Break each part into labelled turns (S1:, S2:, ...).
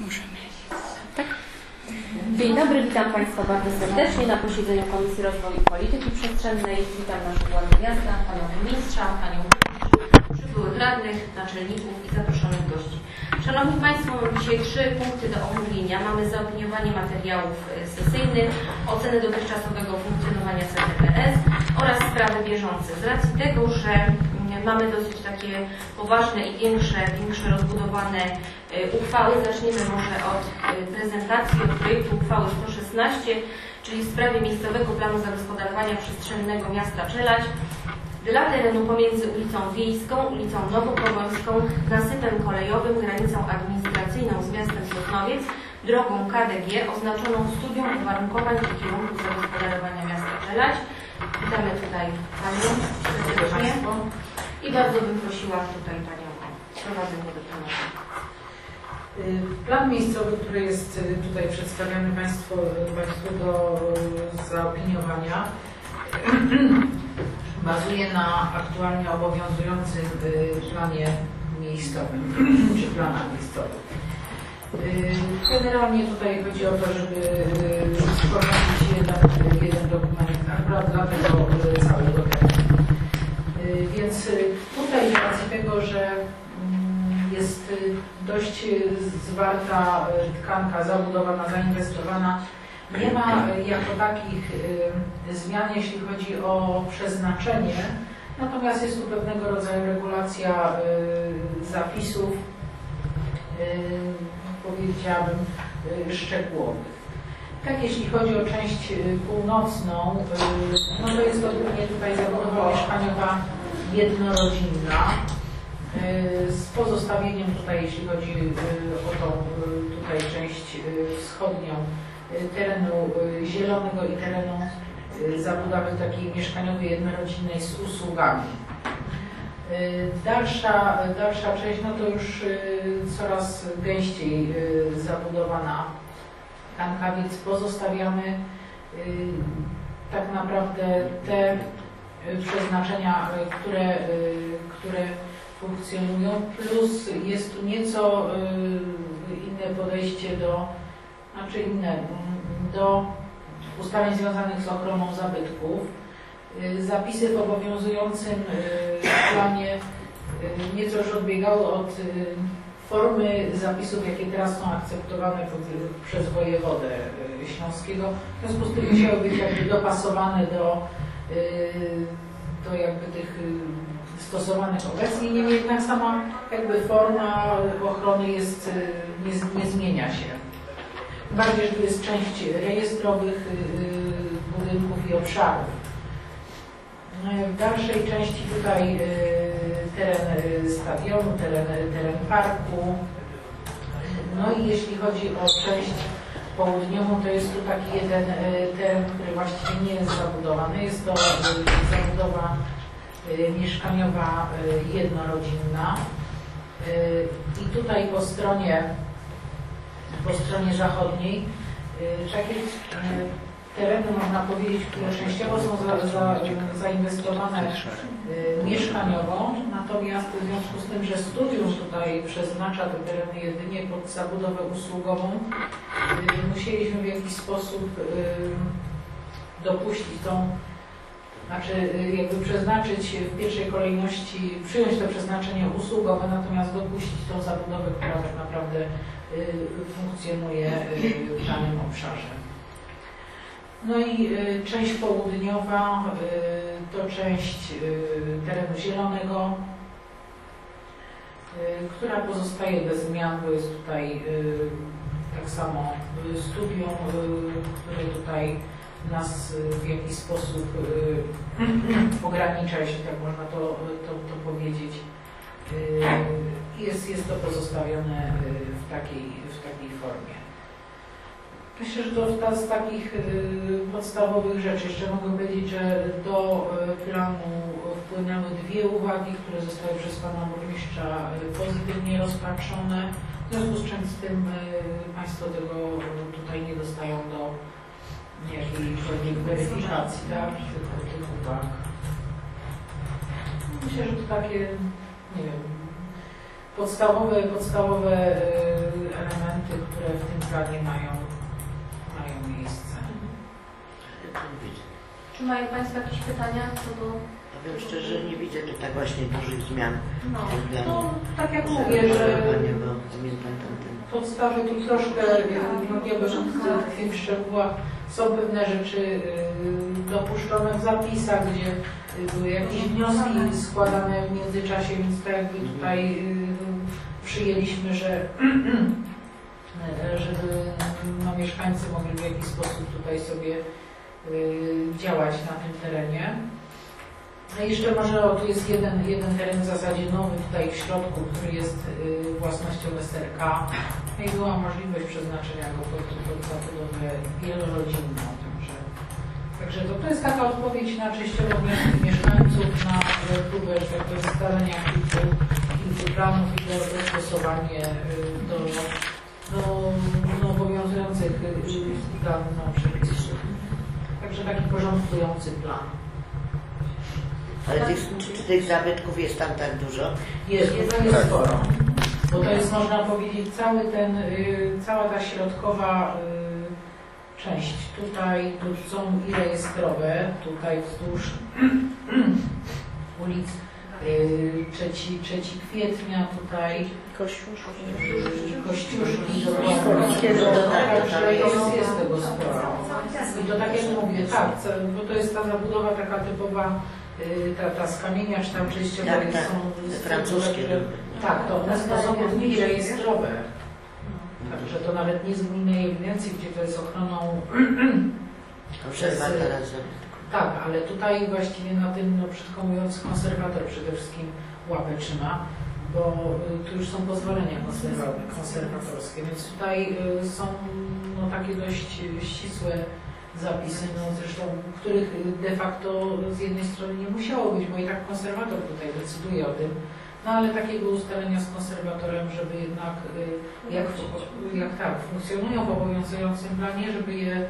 S1: Możemy. Tak? Dzień dobry, witam Państwa bardzo serdecznie na posiedzeniu Komisji Rozwoju i Polityki Przestrzennej. Witam naszych władz miasta, Panią Burmistrza, Panią przybyłych radnych, naczelników i zaproszonych gości. Szanowni Państwo, mamy dzisiaj 3 punkty do omówienia. Mamy zaopiniowanie materiałów sesyjnych, ocenę dotychczasowego funkcjonowania CTPS oraz sprawy bieżące. Z racji tego, że mamy dosyć takie poważne i większe rozbudowane uchwały, zaczniemy może od prezentacji, od projektu uchwały 116, czyli w sprawie miejscowego planu zagospodarowania przestrzennego miasta Czeladź dla terenu pomiędzy ulicą Wiejską, ulicą Nowopogońską, nasypem kolejowym, granicą administracyjną z miastem Sosnowiec, drogą KDG oznaczoną studium uwarunkowań i kierunków zagospodarowania miasta Czeladź. Witamy tutaj Panią serdecznie i bardzo bym prosiła tutaj Panią o prowadzenie do tematu.
S2: Plan miejscowy, który jest tutaj przedstawiany Państwu do zaopiniowania, bazuje na aktualnie obowiązującym planie miejscowym, czy planach miejscowych. Generalnie tutaj chodzi o to, żeby wprowadzić jeden dokument akurat dla tego całego terenu. Więc tutaj z racji tego, że jest dość zwarta tkanka, zabudowana, zainwestowana, nie ma jako takich zmian, jeśli chodzi o przeznaczenie, natomiast jest tu pewnego rodzaju regulacja zapisów, powiedziałabym, szczegółowych. Tak, jeśli chodzi o część północną, no to jest to głównie tutaj zabudowa mieszkaniowa jednorodzinna, z pozostawieniem tutaj, jeśli chodzi o tą tutaj część wschodnią, terenu zielonego i terenu zabudowy takiej mieszkaniowej jednorodzinnej z usługami. Dalsza część, no to już coraz gęściej zabudowana tkanka, więc pozostawiamy tak naprawdę te przeznaczenia, które funkcjonują, plus jest tu nieco inne podejście do ustaleń związanych z ochroną zabytków. Zapisy w obowiązującym planie nieco już odbiegały od formy zapisów, jakie teraz są akceptowane przez wojewodę śląskiego. W związku z tym musiały być jakby dopasowane do jakby tych stosowanych obecnie. Niemniej jednak sama jakby forma ochrony jest, nie zmienia się. Bardziej, że tu jest część rejestrowych budynków i obszarów. W dalszej części tutaj teren stadionu, teren parku. No i jeśli chodzi o część południową, to jest tu taki jeden teren, który właściwie nie jest zabudowany. Jest to zabudowa mieszkaniowa jednorodzinna. I tutaj po stronie zachodniej takie tereny, można powiedzieć, które częściowo są zainwestowane mieszkaniowo, natomiast w związku z tym, że studium tutaj przeznacza te tereny jedynie pod zabudowę usługową, musieliśmy w jakiś sposób dopuścić jakby przeznaczyć w pierwszej kolejności, przyjąć to przeznaczenie usługowe, natomiast dopuścić tą zabudowę, która tak naprawdę funkcjonuje w danym obszarze. No i część południowa to część terenu zielonego, która pozostaje bez zmian, bo jest tutaj tak samo studium, które tutaj nas w jakiś sposób ogranicza, jeśli tak można to powiedzieć. Jest to pozostawione w takiej formie. Myślę, że to z takich podstawowych rzeczy. Jeszcze mogę powiedzieć, że do planu wpłynęły 2 uwagi, które zostały przez Pana Burmistrza pozytywnie rozpatrzone. W związku z tym Państwo tego tutaj nie dostają do jakiejkolwiek weryfikacji, tak? Tych uwag. Myślę, że to takie, nie wiem, podstawowe elementy, które które w tym planie mają miejsce.
S1: Czy mają Państwo jakieś pytania co do...
S3: Powiem szczerze, nie widzę tu tak właśnie dużych zmian.
S2: No, tak jak mówię, że podstawy tu troszkę, nie będę tkwić w szczegółach, są pewne rzeczy dopuszczone w zapisach, gdzie były jakieś wnioski składane w międzyczasie, więc tak jakby tutaj przyjęliśmy, że żeby no, mieszkańcy mogli w jakiś sposób tutaj sobie działać na tym terenie. No i jeszcze może, tu jest jeden teren w zasadzie nowy tutaj w środku, który jest własnością SRK. No i była możliwość przeznaczenia go pod zabudowę wielorodzinną. Także to jest taka odpowiedź na częściowo wnioski mieszkańców, na próbę ustalenia kilku planów i dostosowanie do obowiązujących przepisów. Także taki porządkujący plan.
S3: Ale czy tych zabytków jest tam tak dużo?
S2: Jest sporo. Bo to jest, można powiedzieć, cała ta środkowa część. Tutaj są i rejestrowe, tutaj wzdłuż ulic 3 kwietnia, tutaj Kościuszki, także jest tego sporo. I to tak jak mówię, tak, bo to jest ta zabudowa taka typowa, ta z kamienia, czy tam częściowo są
S3: francuskie.
S2: Tak, to są budynki rejestrowe. Także to nawet nie z gminnej ewidencji, gdzie to jest ochroną tak, ale tutaj właściwie na tym, no brzydko mówiąc, konserwator przede wszystkim łapę trzyma, bo tu już są pozwolenia konserwatorskie, więc tutaj są no, takie dość ścisłe zapisy, no zresztą których de facto z jednej strony nie musiało być, bo i tak konserwator tutaj decyduje o tym, no ale takiego ustalenia z konserwatorem, żeby jednak jak tak funkcjonują w obowiązującym planie, żeby je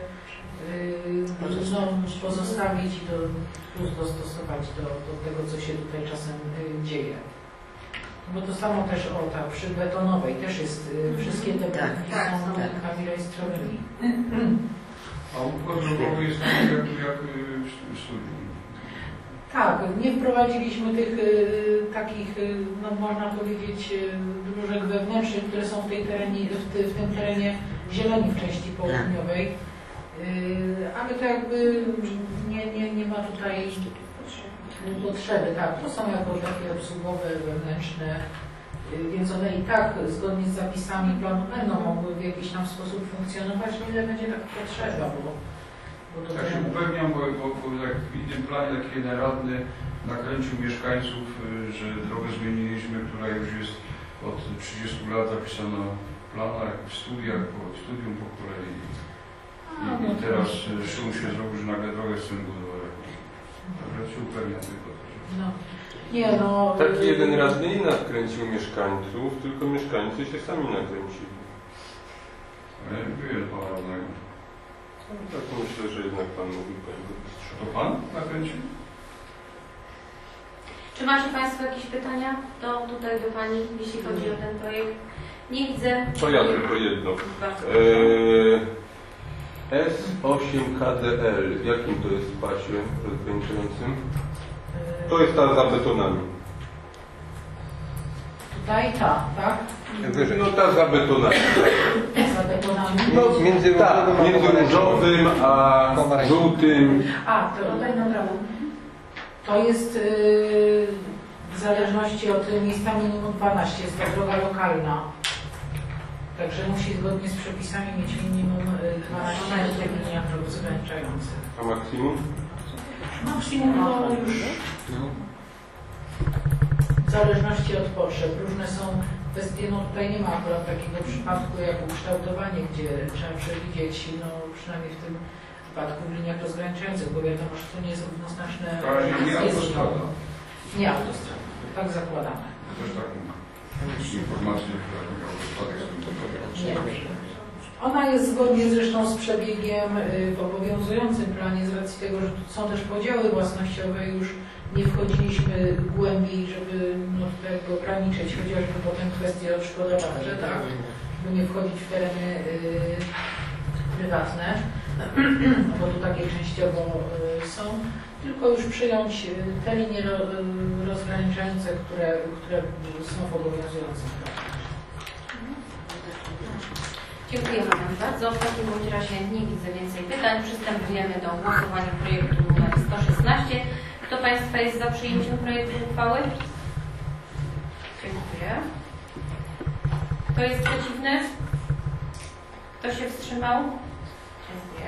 S2: pozostawić i plus dostosować do tego, co się tutaj czasem dzieje. Bo to samo też przy betonowej też jest, wszystkie te budynki są budynkami rejestrowymi.
S4: A układ drogowy jest jak studium.
S2: Tak, nie wprowadziliśmy tych takich, no można powiedzieć, dróżek wewnętrznych, które są w tym terenie zieleni w części południowej. Ale to jakby nie ma tutaj potrzeby. Tak, to są jako takie obsługowe, wewnętrzne, więc one i tak zgodnie z zapisami planu będą mogły w jakiś tam sposób funkcjonować, o ile będzie taka potrzeba, bo to
S4: tak się upewniam, bo jak w innym planie taki jeden radny nakręcił mieszkańców, że drogę zmieniliśmy, która już jest od 30 lat zapisana w planach, w studium po kolei. I teraz szum się zrobił, że nagle drogę chcemy budować. Także się upewniam tylko.
S5: Taki jeden radny nie nakręcił mieszkańców, tylko mieszkańcy się sami nakręcili.
S4: Ale nie wiem pana radnego.
S5: Tak myślę, że jednak pan mówi, panie burmistrzu.
S4: To pan nakręcił?
S1: Czy macie Państwo jakieś pytania tutaj do Pani, jeśli chodzi o ten projekt? Nie widzę.
S5: To ja tylko jedno. S8KDL, w jakim to jest pasie rozgraniczającym? To jest ta za betonami.
S2: Tutaj tak?
S5: No ta za betonami.
S2: Za betonami.
S5: No, między różowym a żółtym.
S2: Tutaj na prawo. To jest w zależności od miejsca minimum 12, jest to droga lokalna. Także musi zgodnie z przepisami mieć minimum 12 metrów w liniach rozgraniczających.
S5: A maksimum?
S2: Maksimum to już w zależności od potrzeb. Różne są kwestie, no tutaj nie ma akurat takiego przypadku jak ukształtowanie, gdzie trzeba przewidzieć, no przynajmniej w tym przypadku w liniach rozgraniczających, bo wiadomo, że to nie jest równoznaczne.
S4: Nie autostrada.
S2: Nie autostrada, tak zakładamy.
S4: Też taką informację, która autostradę jest
S2: nie. Ona jest zgodnie zresztą z przebiegiem w obowiązującym planie, z racji tego, że tu są też podziały własnościowe, już nie wchodziliśmy głębiej, żeby no, jakby ograniczyć chociażby potem kwestię odszkodowań, że tak. by nie wchodzić w tereny prywatne, bo tu takie częściowo są, tylko już przyjąć te linie rozgraniczające, które są w obowiązującym prawie.
S1: Dziękujemy Pani bardzo. W takim bądź razie nie widzę więcej pytań. Przystępujemy do głosowania projektu numer 116. Kto Państwa jest za przyjęciem projektu uchwały? Dziękuję. Kto jest przeciwny? Kto się wstrzymał? Dziękuję.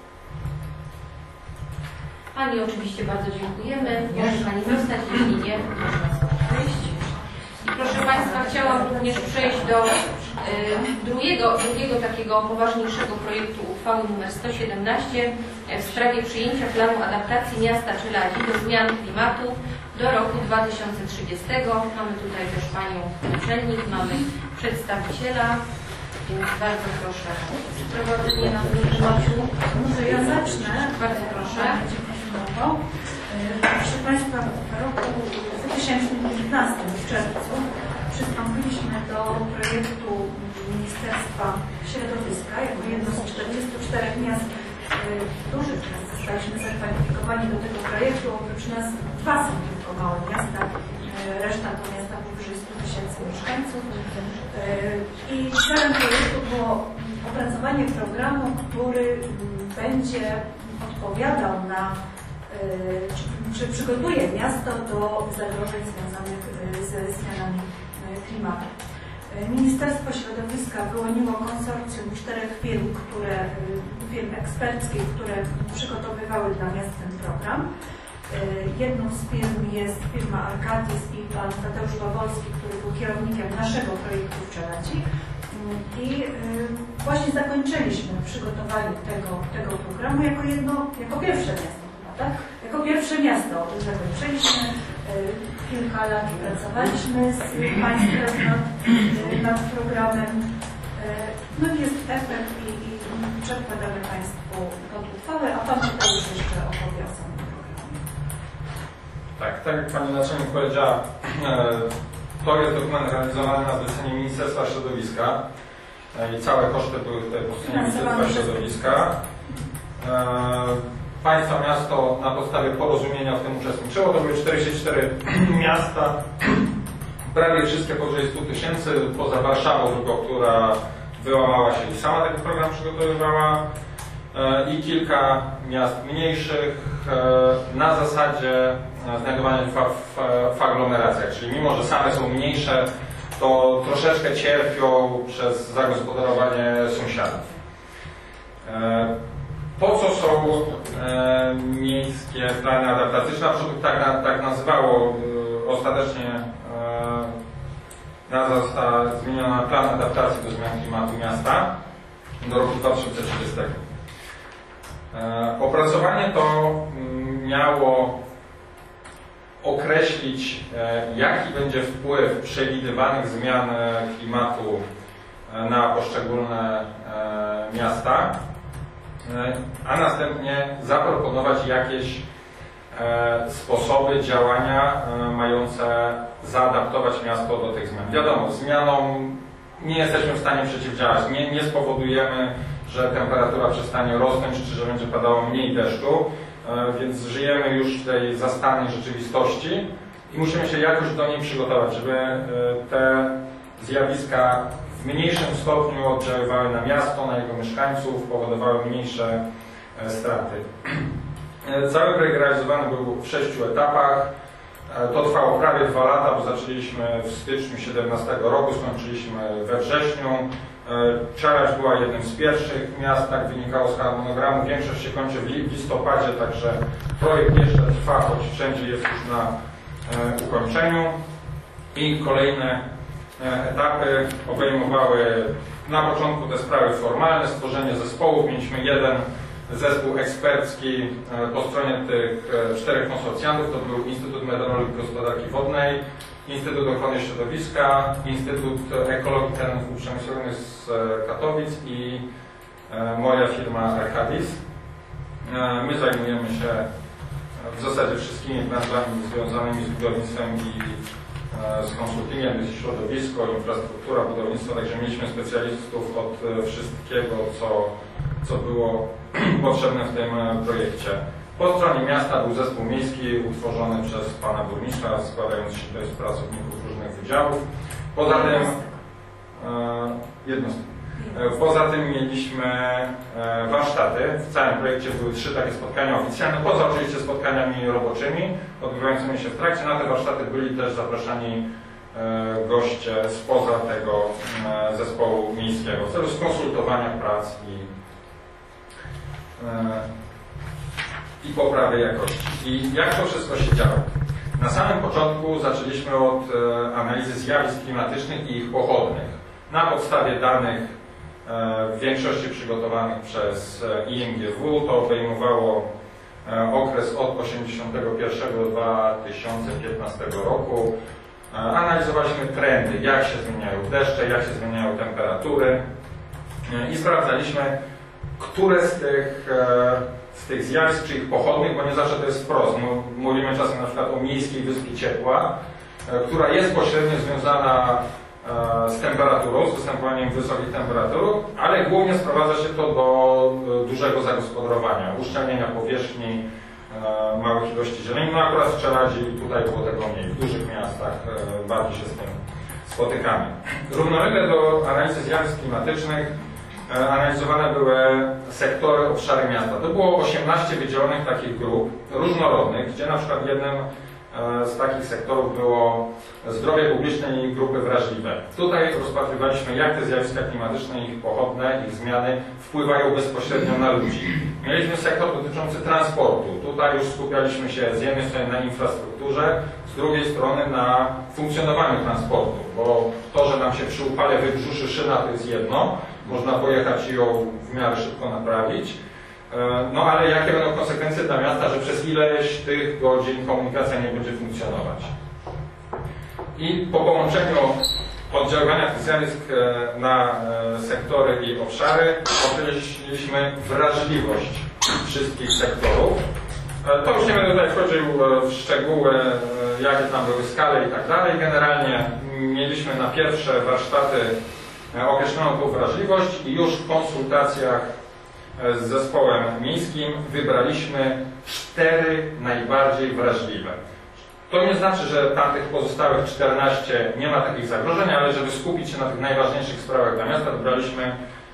S1: Pani oczywiście bardzo dziękujemy. Może Pani zostać, jeśli nie, można wyjść. I proszę Państwa, chciałam również przejść do drugiego takiego poważniejszego projektu uchwały nr 117 w sprawie przyjęcia planu adaptacji miasta Czeladzi do zmian klimatu do roku 2030. Mamy tutaj też Panią naczelnik, mamy przedstawiciela, więc bardzo proszę o prowadzenie na tym tematu.
S6: Może ja zacznę.
S1: Bardzo proszę.
S6: Proszę Państwa, w roku 2015 w czerwcu przystąpiliśmy do projektu Ministerstwa Środowiska jako jedno z 44 miast dużych miast. Zostaliśmy zakwalifikowani do tego projektu. Oprócz nas 2 są tylko małe miasta, reszta to miasta powyżej 100 000 mieszkańców. I celem projektu było opracowanie programu, który będzie odpowiadał na czy przygotuje miasto do zagrożeń związanych ze zmianami klimatu. Ministerstwo Środowiska wyłoniło konsorcjum 4 firm eksperckich, które przygotowywały dla miast ten program. Jedną z firm jest firma Arcadis i pan Tadeusz Bawolski, który był kierownikiem naszego projektu w Czeladzi. I właśnie zakończyliśmy przygotowanie tego programu jako pierwsze miasto. Tak? Jako pierwsze miasto zakończyliśmy, kilka lat pracowaliśmy z Państwem nad programem. No i jest efekt i przedkładamy Państwu pod uchwałę, a Pan tutaj już jeszcze opowie o samym programie.
S7: Tak jak Pani Naczelnik powiedziała, to jest dokument realizowany na zlecenie Ministerstwa Środowiska i całe koszty były tutaj po stronie Ministerstwa Środowiska. Państwa miasto na podstawie porozumienia w tym uczestniczyło. To były 44 miasta, prawie wszystkie powyżej 100 000, poza Warszawą tylko, która wyłamała się i sama taki program przygotowywała, i kilka miast mniejszych na zasadzie znajdowania się w aglomeracjach, czyli mimo, że same są mniejsze, to troszeczkę cierpią przez zagospodarowanie sąsiadów. Po co są miejskie plany adaptacyjne? Na przykład tak nazywało ostatecznie nazwa została zmieniona na plan adaptacji do zmian klimatu miasta do roku 2030. Opracowanie to miało określić, jaki będzie wpływ przewidywanych zmian klimatu na poszczególne miasta, a następnie zaproponować jakieś sposoby działania mające zaadaptować miasto do tych zmian. Wiadomo, zmianom nie jesteśmy w stanie przeciwdziałać, nie spowodujemy, że temperatura przestanie rosnąć, czy że będzie padało mniej deszczu, więc żyjemy już w tej zastanej rzeczywistości i musimy się jakoś do niej przygotować, żeby te zjawiska w mniejszym stopniu oddziaływały na miasto, na jego mieszkańców, powodowały mniejsze straty. Cały projekt realizowany był w 6 etapach. To trwało prawie 2 lata, bo zaczęliśmy w styczniu 2017 roku, skończyliśmy we wrześniu. Czeladź była jednym z pierwszych miast, tak wynikało z harmonogramu. Większość się kończy w listopadzie, także projekt jeszcze trwa, choć wszędzie jest już na ukończeniu. I kolejne etapy obejmowały na początku te sprawy formalne, stworzenie zespołów. Mieliśmy jeden zespół ekspercki po stronie tych 4 konsorcjantów. To był Instytut Meteorologii i Gospodarki Wodnej, Instytut Ochrony Środowiska, Instytut Ekologii Terenów Uprzemysłowionych z Katowic i moja firma Arcadis. My zajmujemy się w zasadzie wszystkimi branżami związanymi z budownictwem i z konsultingiem, jest środowisko, infrastruktura, budownictwo, także mieliśmy specjalistów od wszystkiego, co było potrzebne w tym projekcie. Po stronie miasta był zespół miejski utworzony przez pana burmistrza, składający się z pracowników różnych wydziałów. Poza tym Poza tym mieliśmy warsztaty. W całym projekcie były 3 takie spotkania oficjalne, poza oczywiście spotkaniami roboczymi odbywającymi się w trakcie. Na te warsztaty byli też zapraszani goście spoza tego zespołu miejskiego w celu skonsultowania prac i poprawy jakości. I jak to wszystko się działo? Na samym początku zaczęliśmy od analizy zjawisk klimatycznych i ich pochodnych. Na podstawie danych w większości przygotowanych przez IMGW, to obejmowało okres od 1981 do 2015 roku. Analizowaliśmy trendy, jak się zmieniają deszcze, jak się zmieniają temperatury i sprawdzaliśmy, które z tych zjawisk, czy ich pochodnych, bo nie zawsze to jest wprost. Mówimy czasem na przykład o miejskiej wyspie ciepła, która jest pośrednio związana z temperaturą, z występowaniem wysokich temperatur, ale głównie sprowadza się to do dużego zagospodarowania, uszczelnienia powierzchni, małych ilości zieleni. No akurat w Czeladzi tutaj było tego mniej, w dużych miastach bardziej się z tym spotykamy. Równolegle do analizy zjawisk klimatycznych analizowane były sektory, obszary miasta. To było 18 wydzielonych takich grup różnorodnych, gdzie na przykład jednym z takich sektorów było zdrowie publiczne i grupy wrażliwe. Tutaj rozpatrywaliśmy, jak te zjawiska klimatyczne, ich pochodne, ich zmiany wpływają bezpośrednio na ludzi. Mieliśmy sektor dotyczący transportu. Tutaj już skupialiśmy się z jednej strony na infrastrukturze, z drugiej strony na funkcjonowaniu transportu, bo to, że nam się przy upale wybrzuszy szyna, to jest jedno, można pojechać i ją w miarę szybko naprawić. No ale jakie będą konsekwencje dla miasta, że przez ileś tych godzin komunikacja nie będzie funkcjonować. I po połączeniu oddziaływania tych zjawisk na sektory i obszary określiliśmy wrażliwość wszystkich sektorów. To już nie będę tutaj wchodził w szczegóły, jakie tam były skale i tak dalej. Generalnie mieliśmy na pierwsze warsztaty określoną tą wrażliwość i już w konsultacjach z zespołem miejskim wybraliśmy 4 najbardziej wrażliwe. To nie znaczy, że tamtych pozostałych 14 nie ma takich zagrożeń, ale żeby skupić się na tych najważniejszych sprawach dla miasta, wybraliśmy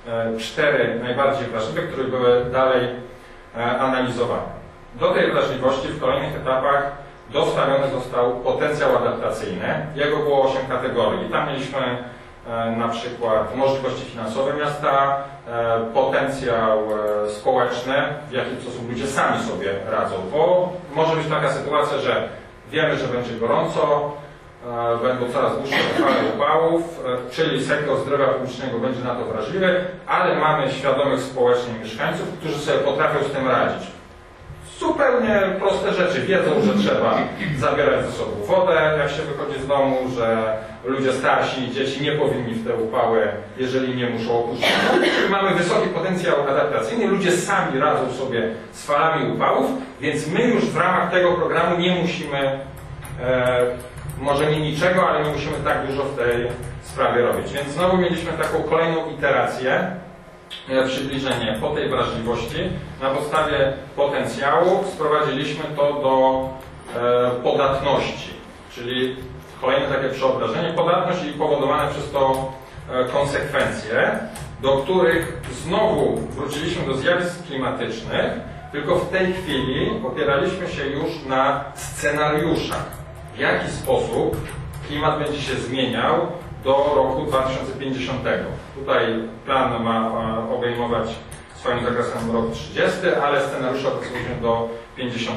S7: 4 najbardziej wrażliwe, które były dalej analizowane. Do tej wrażliwości w kolejnych etapach dostawiony został potencjał adaptacyjny. Jego było 8 kategorii. Tam mieliśmy na przykład możliwości finansowe miasta, potencjał społeczny, w jaki sposób ludzie sami sobie radzą, bo może być taka sytuacja, że wiemy, że będzie gorąco, będą coraz dłuższe fale upałów, czyli sektor zdrowia publicznego będzie na to wrażliwy, ale mamy świadomych społecznie mieszkańców, którzy sobie potrafią z tym radzić. Zupełnie proste rzeczy. Wiedzą, że trzeba zabierać ze sobą wodę, jak się wychodzi z domu, że ludzie starsi i dzieci nie powinni w te upały, jeżeli nie muszą opuścić. Mamy wysoki potencjał adaptacyjny, ludzie sami radzą sobie z falami upałów, więc my już w ramach tego programu nie musimy, może nie niczego, ale nie musimy tak dużo w tej sprawie robić. Więc znowu mieliśmy taką kolejną iterację, przybliżenie po tej wrażliwości. Na podstawie potencjału sprowadziliśmy to do podatności, czyli kolejne takie przeobrażenie. Podatność i powodowane przez to konsekwencje, do których znowu wróciliśmy do zjawisk klimatycznych, tylko w tej chwili opieraliśmy się już na scenariuszach, w jaki sposób klimat będzie się zmieniał do roku 2050. Tutaj plan ma obejmować swoim zakresem rok 30, ale scenariusze okazują się do 50.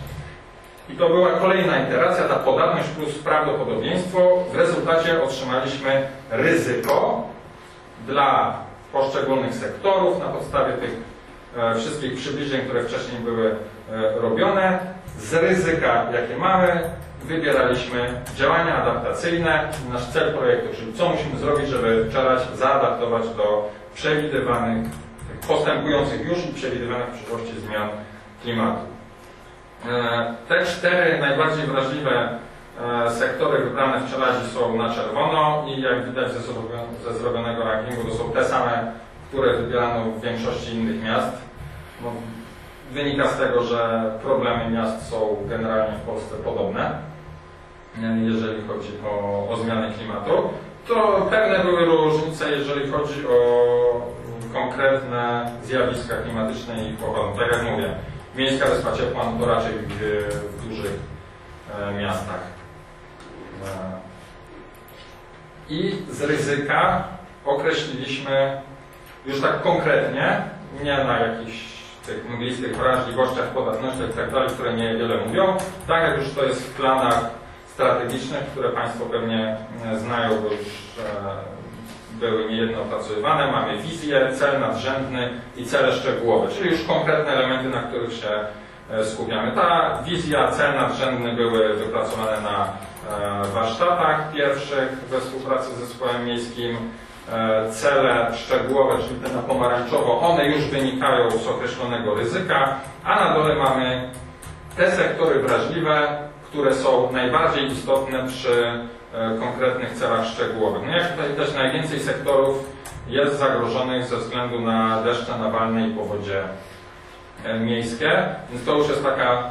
S7: I to była kolejna iteracja, ta podatność plus prawdopodobieństwo. W rezultacie otrzymaliśmy ryzyko dla poszczególnych sektorów na podstawie tych wszystkich przybliżeń, które wcześniej były robione. Z ryzyka, jakie mamy, wybieraliśmy działania adaptacyjne, nasz cel projektu, czyli co musimy zrobić, żeby Czeladź zaadaptować do przewidywanych, postępujących już i przewidywanych w przyszłości zmian klimatu. Te 4 najbardziej wrażliwe sektory wybrane w Czeladzi są na czerwono i jak widać ze zrobionego rankingu to są te same, które wybierano w większości innych miast. No, wynika z tego, że problemy miast są generalnie w Polsce podobne, jeżeli chodzi o zmiany klimatu. To pewne były różnice, jeżeli chodzi o konkretne zjawiska klimatyczne i ich powody. Tak jak mówię, miejska wyspa ciepła to raczej w dużych miastach. I z ryzyka określiliśmy już tak konkretnie, nie na jakichś tych mglistych wrażliwościach, podatnościach itd., które niewiele mówią, tak jak już to jest w planach strategicznych, które Państwo pewnie znają, bo już były niejedno opracowywane. Mamy wizję, cel nadrzędny i cele szczegółowe, czyli już konkretne elementy, na których się skupiamy. Ta wizja, cel nadrzędny były wypracowane na warsztatach pierwszych we współpracy z zespołem miejskim. Cele szczegółowe, czyli te na pomarańczowo, one już wynikają z określonego ryzyka, a na dole mamy te sektory wrażliwe, które są najbardziej istotne przy konkretnych celach szczegółowych. No jak tutaj widać, najwięcej sektorów jest zagrożonych ze względu na deszcze nawalne i powodzie miejskie, więc to już jest taka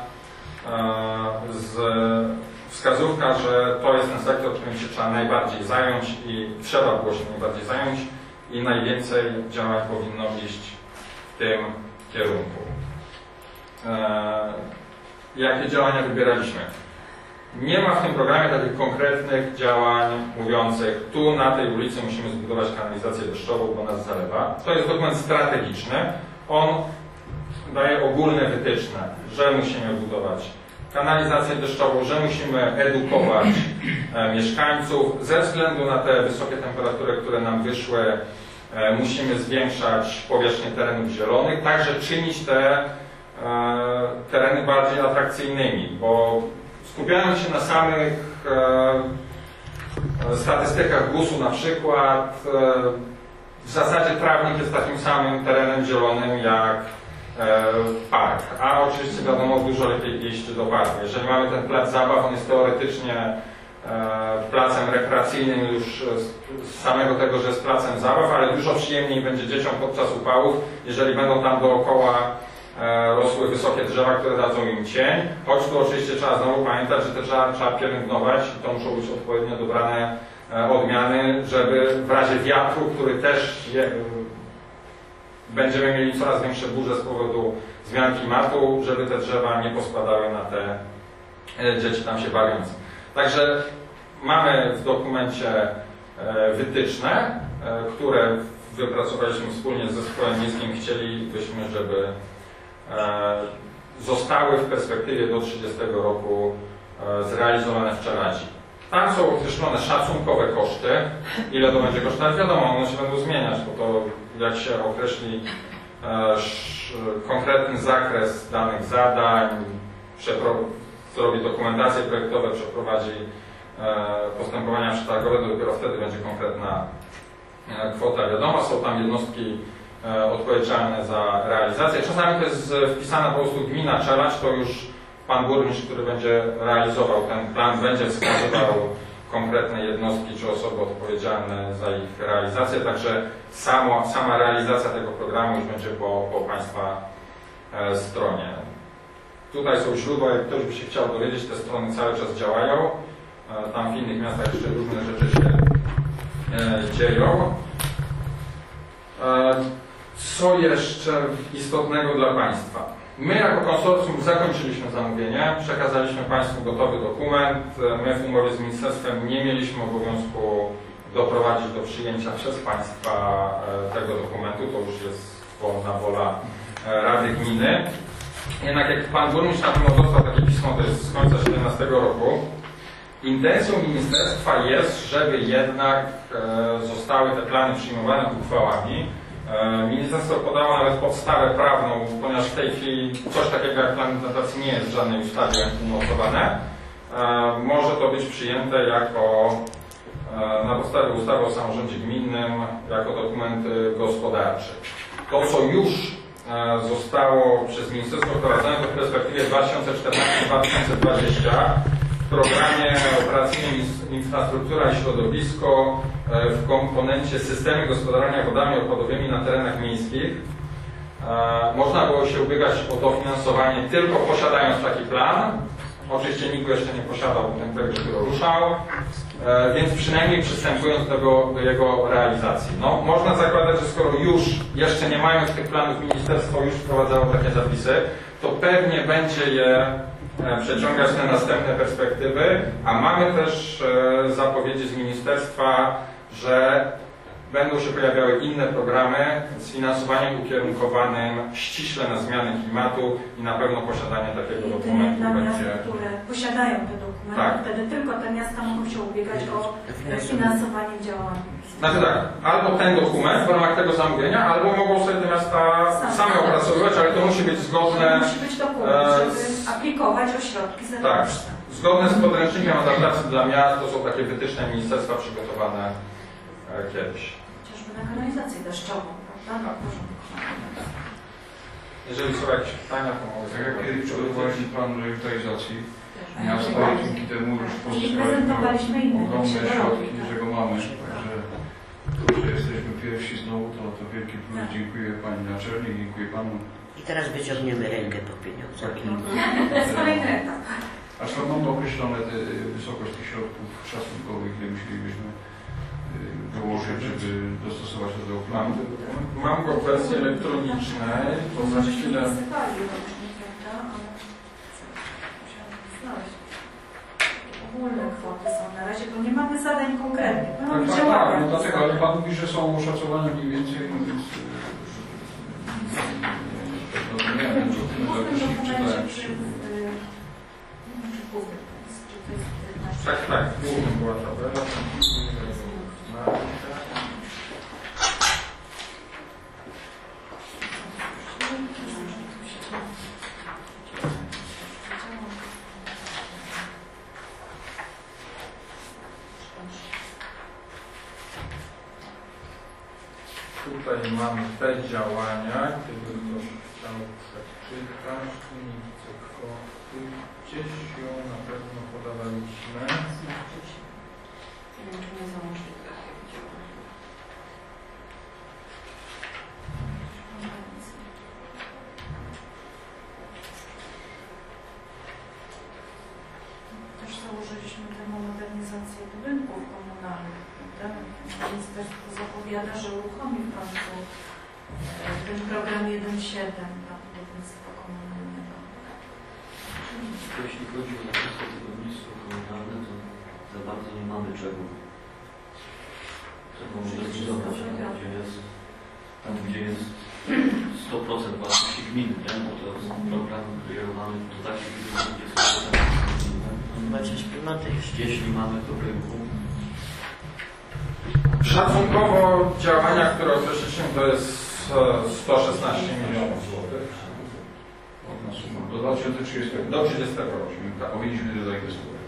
S7: wskazówka, że to jest ten sektor, którym się trzeba najbardziej zająć i trzeba było się najbardziej zająć i najwięcej działań powinno iść w tym kierunku. Jakie działania wybieraliśmy? Nie ma w tym programie takich konkretnych działań mówiących, tu na tej ulicy musimy zbudować kanalizację deszczową, bo nas zalewa. To jest dokument strategiczny. On daje ogólne wytyczne, że musimy budować kanalizację deszczową, że musimy edukować mieszkańców. Ze względu na te wysokie temperatury, które nam wyszły, musimy zwiększać powierzchnię terenów zielonych, także czynić te tereny bardziej atrakcyjnymi, bo skupiając się na samych statystykach GUS-u na przykład, w zasadzie trawnik jest takim samym terenem zielonym jak park, a oczywiście wiadomo, dużo lepiej iść do parku. Jeżeli mamy ten plac zabaw, on jest teoretycznie placem rekreacyjnym już z samego tego, że jest placem zabaw, ale dużo przyjemniej będzie dzieciom podczas upałów, jeżeli będą tam dookoła rosły wysokie drzewa, które dadzą im cień, choć tu oczywiście trzeba znowu pamiętać, że te drzewa trzeba pielęgnować i to muszą być odpowiednio dobrane odmiany, żeby w razie wiatru, który też będziemy mieli coraz większe burze z powodu zmian klimatu, żeby te drzewa nie pospadały na te dzieci tam się bawiące. Także mamy w dokumencie wytyczne, które wypracowaliśmy wspólnie z zespołem miejskim. Chcielibyśmy, żeby zostały w perspektywie do 30 roku zrealizowane w Czeladzi. Tam są określone szacunkowe koszty. Ile to będzie kosztować? Wiadomo, one się będą zmieniać, bo to jak się określi konkretny zakres danych zadań, zrobi dokumentacje projektowe, przeprowadzi postępowania przetargowe, to dopiero wtedy będzie konkretna kwota wiadoma. Są tam jednostki odpowiedzialne za realizację. Czasami to jest wpisana po prostu gmina Czeladź, to już pan burmistrz, który będzie realizował ten plan, będzie wskazywał konkretne jednostki czy osoby odpowiedzialne za ich realizację, także sama realizacja tego programu już będzie po Państwa stronie. Tutaj są źródła, jak ktoś by się chciał dowiedzieć, te strony cały czas działają. Tam w innych miastach jeszcze różne rzeczy się dzieją. Co jeszcze istotnego dla Państwa? My jako konsorcjum zakończyliśmy zamówienie, przekazaliśmy Państwu gotowy dokument. My w umowie z ministerstwem nie mieliśmy obowiązku doprowadzić do przyjęcia przez Państwa tego dokumentu, to już jest wolna wola Rady Gminy. Jednak jak Pan Burmistrz na pewno dostał takie pismo, to jest z końca 2017 roku, intencją ministerstwa jest, żeby jednak zostały te plany przyjmowane uchwałami. Ministerstwo podało nawet podstawę prawną, ponieważ w tej chwili coś takiego jak plan implementacji nie jest w żadnej ustawie umocowane. Może to być przyjęte jako na podstawie ustawy o samorządzie gminnym jako dokument gospodarczy. To, co już zostało przez ministerstwo wprowadzone, to w perspektywie 2014-2020 programie operacyjnym Infrastruktura i środowisko w komponencie systemy gospodarowania wodami opadowymi na terenach miejskich można było się ubiegać o dofinansowanie tylko posiadając taki plan. Oczywiście nikt go jeszcze nie posiadał, ten projekt dopiero ruszał, więc przynajmniej przystępując do jego realizacji. No, można zakładać, że skoro już jeszcze nie mając tych planów ministerstwo już wprowadzało takie zapisy, to pewnie będzie je przeciągać na następne perspektywy, a mamy też zapowiedzi z ministerstwa, że będą się pojawiały inne programy z finansowaniem ukierunkowanym ściśle na zmiany klimatu i na pewno posiadanie takiego dokumentu
S6: Dla
S7: będzie...
S6: miast, które posiadają te dokumenty,
S7: Tak.
S6: wtedy tylko te miasta mogą się ubiegać o finansowanie działań.
S7: Znaczy tak, albo ten dokument w ramach tego zamówienia, albo mogą sobie te miasta same opracowywać, ale to musi być zgodne...
S6: Musi być dokument, żeby aplikować o środki
S7: Tak,
S6: zewnętrzne.
S7: zgodne z podręcznikiem adaptacji dla miast, to są takie wytyczne ministerstwa przygotowane kiedyś.
S6: Chociażby na kanalizację deszczową, prawda?
S7: Jeżeli są jakieś pytania, to mogę
S4: Tak jak kiedyś przygotowaliśmy plan rewitalizacji miasta i dzięki temu już
S6: prezentowaliśmy inne
S4: ogromne środki, że go mamy. Także to, że jesteśmy pierwsi znowu, to wielki plus. Dziękuję Pani Naczelnik, dziękuję Panu.
S3: I teraz wyciągniemy rękę po pieniądzach.
S6: To jest kolejny etap.
S4: A skąd mamy określone te wysokość tych środków szacunkowych, ile musielibyśmy wyłożyć, żeby dostosować do tego planu?
S7: Mam go w wersji elektronicznej, to za chwilę...
S6: Ogólne kwoty są na razie, bo nie mamy zadań konkretnych. No,
S4: Tak,
S6: działania.
S4: no dlatego, ale Pan mówi, że są oszacowane mniej więcej, no więc... nie wiem, co
S6: W głównym dokumencie
S4: czy
S7: Tak, głównym była tabela. Tutaj mamy te działania, gdyby ktoś chciał przeczytać, nie widzę kwoty, gdzieś ją na pewno podawaliśmy.
S1: Nie wiem, czy nie założyli takiego działania.
S6: Też założyliśmy termomodernizację budynków komunalnych. Ministerstwo zapowiada, że uruchomi w końcu ten program 1.7 dla budownictwa komunalnego.
S8: Jeśli chodzi o zakres budownictwo komunalne, to za bardzo nie mamy czego modernizować, tam gdzie jest 100% własności gminy, bo to jest program kierowany do takich gmin, gdzie 100% gminy. Jeśli mamy to w rynku.
S7: Szacunkowo działania, które określiliśmy, to jest 116 milionów złotych.
S4: do 2030
S7: Do 30 roku.
S4: tak, powinniśmy to zainwestować.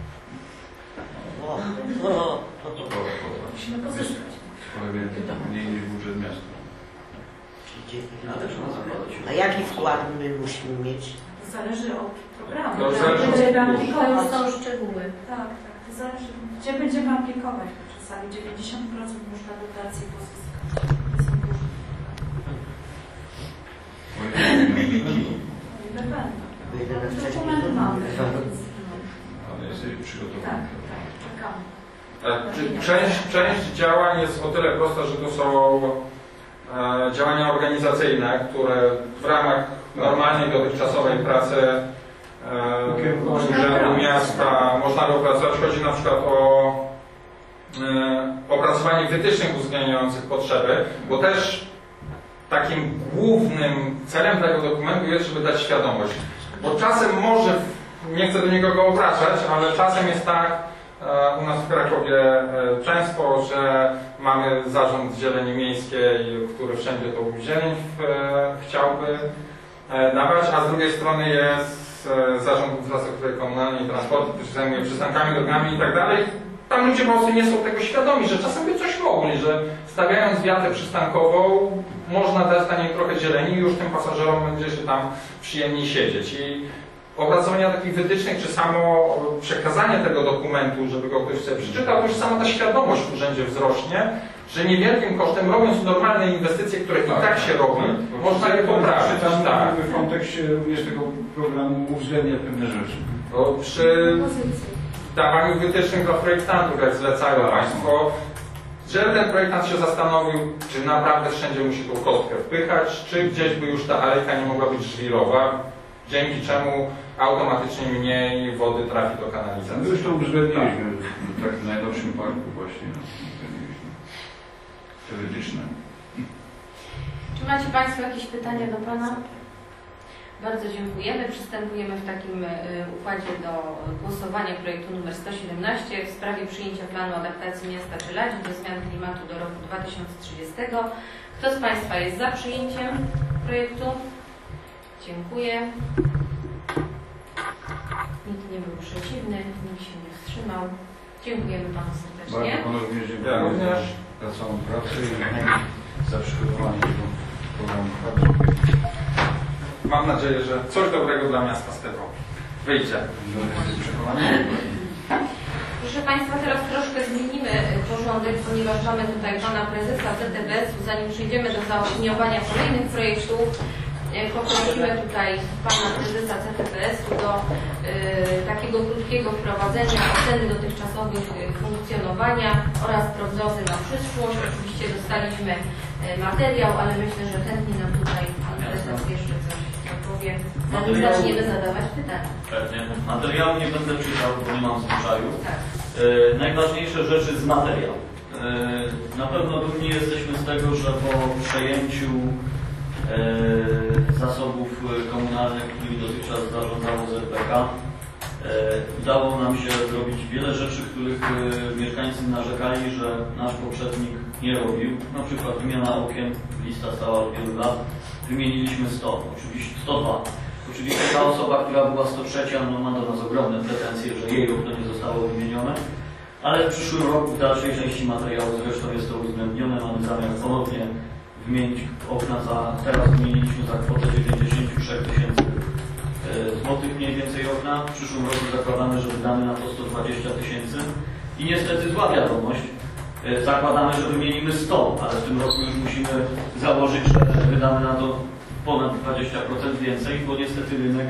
S6: Musimy pozyskać.
S4: Trochę mniej niż budżet miasta.
S3: A jaki wkład my musimy mieć?
S6: To zależy od programu.
S7: To zależy od
S6: będziemy
S7: programu.
S6: aplikować.
S1: To są szczegóły.
S6: Tak. To zależy, gdzie będziemy aplikować. Bo czasami 90% można dotacji pozyskać. To są duże. O ile będą. Dokument mamy.
S4: Ale jesteśmy
S6: Tak,
S4: przygotowani.
S6: czekamy.
S7: Część działań jest o tyle prosta, że to są działania organizacyjne, które w ramach normalnej dotychczasowej pracy Urzędu Miasta można by opracować. Chodzi na przykład o opracowanie wytycznych uwzględniających potrzeby, bo też takim głównym celem tego dokumentu jest, żeby dać świadomość. Bo czasem może, nie chcę do nikogo obrażać, ale czasem jest tak u nas w Krakowie często, że mamy zarząd zieleni miejskiej, który wszędzie tą zieleń chciałby dawać, a z drugiej strony jest zarząd infrastruktury komunalnej i transportu, który się zajmuje przystankami, drogami i tak dalej. Tam ludzie po prostu nie są tego świadomi, że czasem by coś mogli, że stawiając wiatę przystankową można dać na niej trochę zieleni i już tym pasażerom będzie się tam przyjemniej siedzieć. I opracowania takich wytycznych, czy samo przekazanie tego dokumentu, żeby go ktoś sobie przeczytał, to już sama ta świadomość w urzędzie wzrośnie, że niewielkim kosztem, robiąc normalne inwestycje, które i tak się robi, można je poprawić.
S4: Tak. W kontekście również tego programu uwzględnia pewne rzeczy.
S7: Bo przy dawaniu wytycznych dla projektantów, jak zlecają Państwo, żeby ten projektant się zastanowił, czy naprawdę wszędzie musi tą kostkę wpychać, czy gdzieś by już ta alejka nie mogła być żwirowa, dzięki czemu automatycznie mniej wody trafi do kanalizacji.
S4: Zresztą uwzględniliśmy w takim najnowszym parku właśnie te wytyczne.
S1: Czy macie Państwo jakieś pytania do Pana? Bardzo dziękujemy. Przystępujemy w takim układzie do głosowania projektu nr 117 w sprawie przyjęcia planu adaptacji miasta Czeladzi do zmian klimatu do roku 2030. Kto z Państwa jest za przyjęciem projektu? Dziękuję. Nikt nie był przeciwny, nikt się nie wstrzymał. Dziękujemy Panu serdecznie.
S4: Bardzo Panu również dziękuję za całą pracę i za przygotowanie tego programu pracy.
S7: Mam nadzieję, że coś dobrego dla miasta z tego wyjdzie.
S1: Proszę Państwa, teraz troszkę zmienimy porządek, ponieważ mamy tutaj Pana Prezesa ZTBS-u. Zanim przejdziemy do zaopiniowania kolejnych projektów, poprosimy tutaj Pana Prezesa ZTBS-u do takiego krótkiego wprowadzenia oceny dotychczasowych funkcjonowania oraz prognozy na przyszłość. Oczywiście dostaliśmy materiał, ale myślę, że chętnie nam tutaj Pan Prezes jeszcze coś powie, zanim zaczniemy zadawać pytania.
S8: Pewnie. Materiału nie będę czytał, bo nie mam zwyczaju.
S1: Tak.
S8: Najważniejsze rzeczy z materiału. Na pewno dumni jesteśmy z tego, że po przejęciu zasobów komunalnych, którymi dotychczas zarządzało ZPK, udało nam się zrobić wiele rzeczy, których mieszkańcy narzekali, że nasz poprzednik nie robił. Na przykład wymiana okien, lista stała od wielu lat. Wymieniliśmy 100, oczywiście 102. Oczywiście ta osoba, która była 103, no, ma do nas ogromne pretensje, że jej okno nie zostało wymienione. Ale w przyszłym roku w dalszej części materiału zresztą jest to uwzględnione. Mamy zamiar ponownie wymienić okna teraz wymieniliśmy za kwotę 93 000 złotych mniej więcej okna. W przyszłym roku zakładamy, że wydamy na to 120 000 i niestety zła wiadomość. Zakładamy, że wymienimy 100, ale w tym roku już musimy założyć, że wydamy na to ponad 20% więcej, bo niestety rynek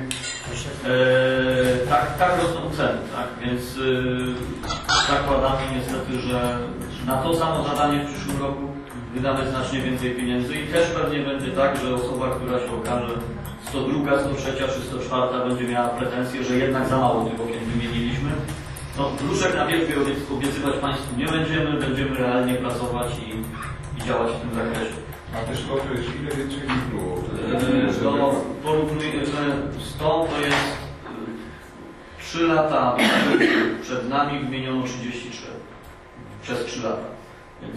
S8: tak rosną ceny, tak? Więc zakładamy niestety, że na to samo zadanie w przyszłym roku wydamy znacznie więcej pieniędzy i też pewnie będzie tak, że osoba, która się okaże 102, 103 czy 104 będzie miała pretensje, że jednak za mało tych okien wymieniliśmy. No, gruszek na wierzbie obiecywać Państwu nie będziemy realnie pracować i działać w tym zakresie.
S4: A te 100 to jest ile więcej niż było?
S8: To porównujemy 100 to jest 3 lata przed nami wymieniono 33 przez 3 lata. Więc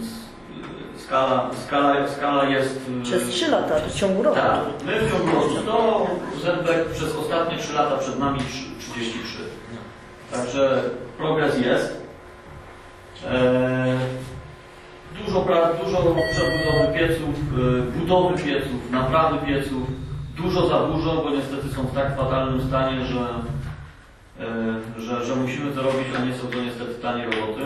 S8: skala jest...
S9: Przez 3 lata, w ciągu roku.
S8: Tak, my w ciągu roku. To ZBK przez ostatnie 3 lata przed nami 33. Także progres jest. Dużo przebudowy pieców, budowy pieców, naprawy pieców. Dużo za dużo, bo niestety są w tak fatalnym stanie, że musimy to robić, a nie są to niestety tanie roboty.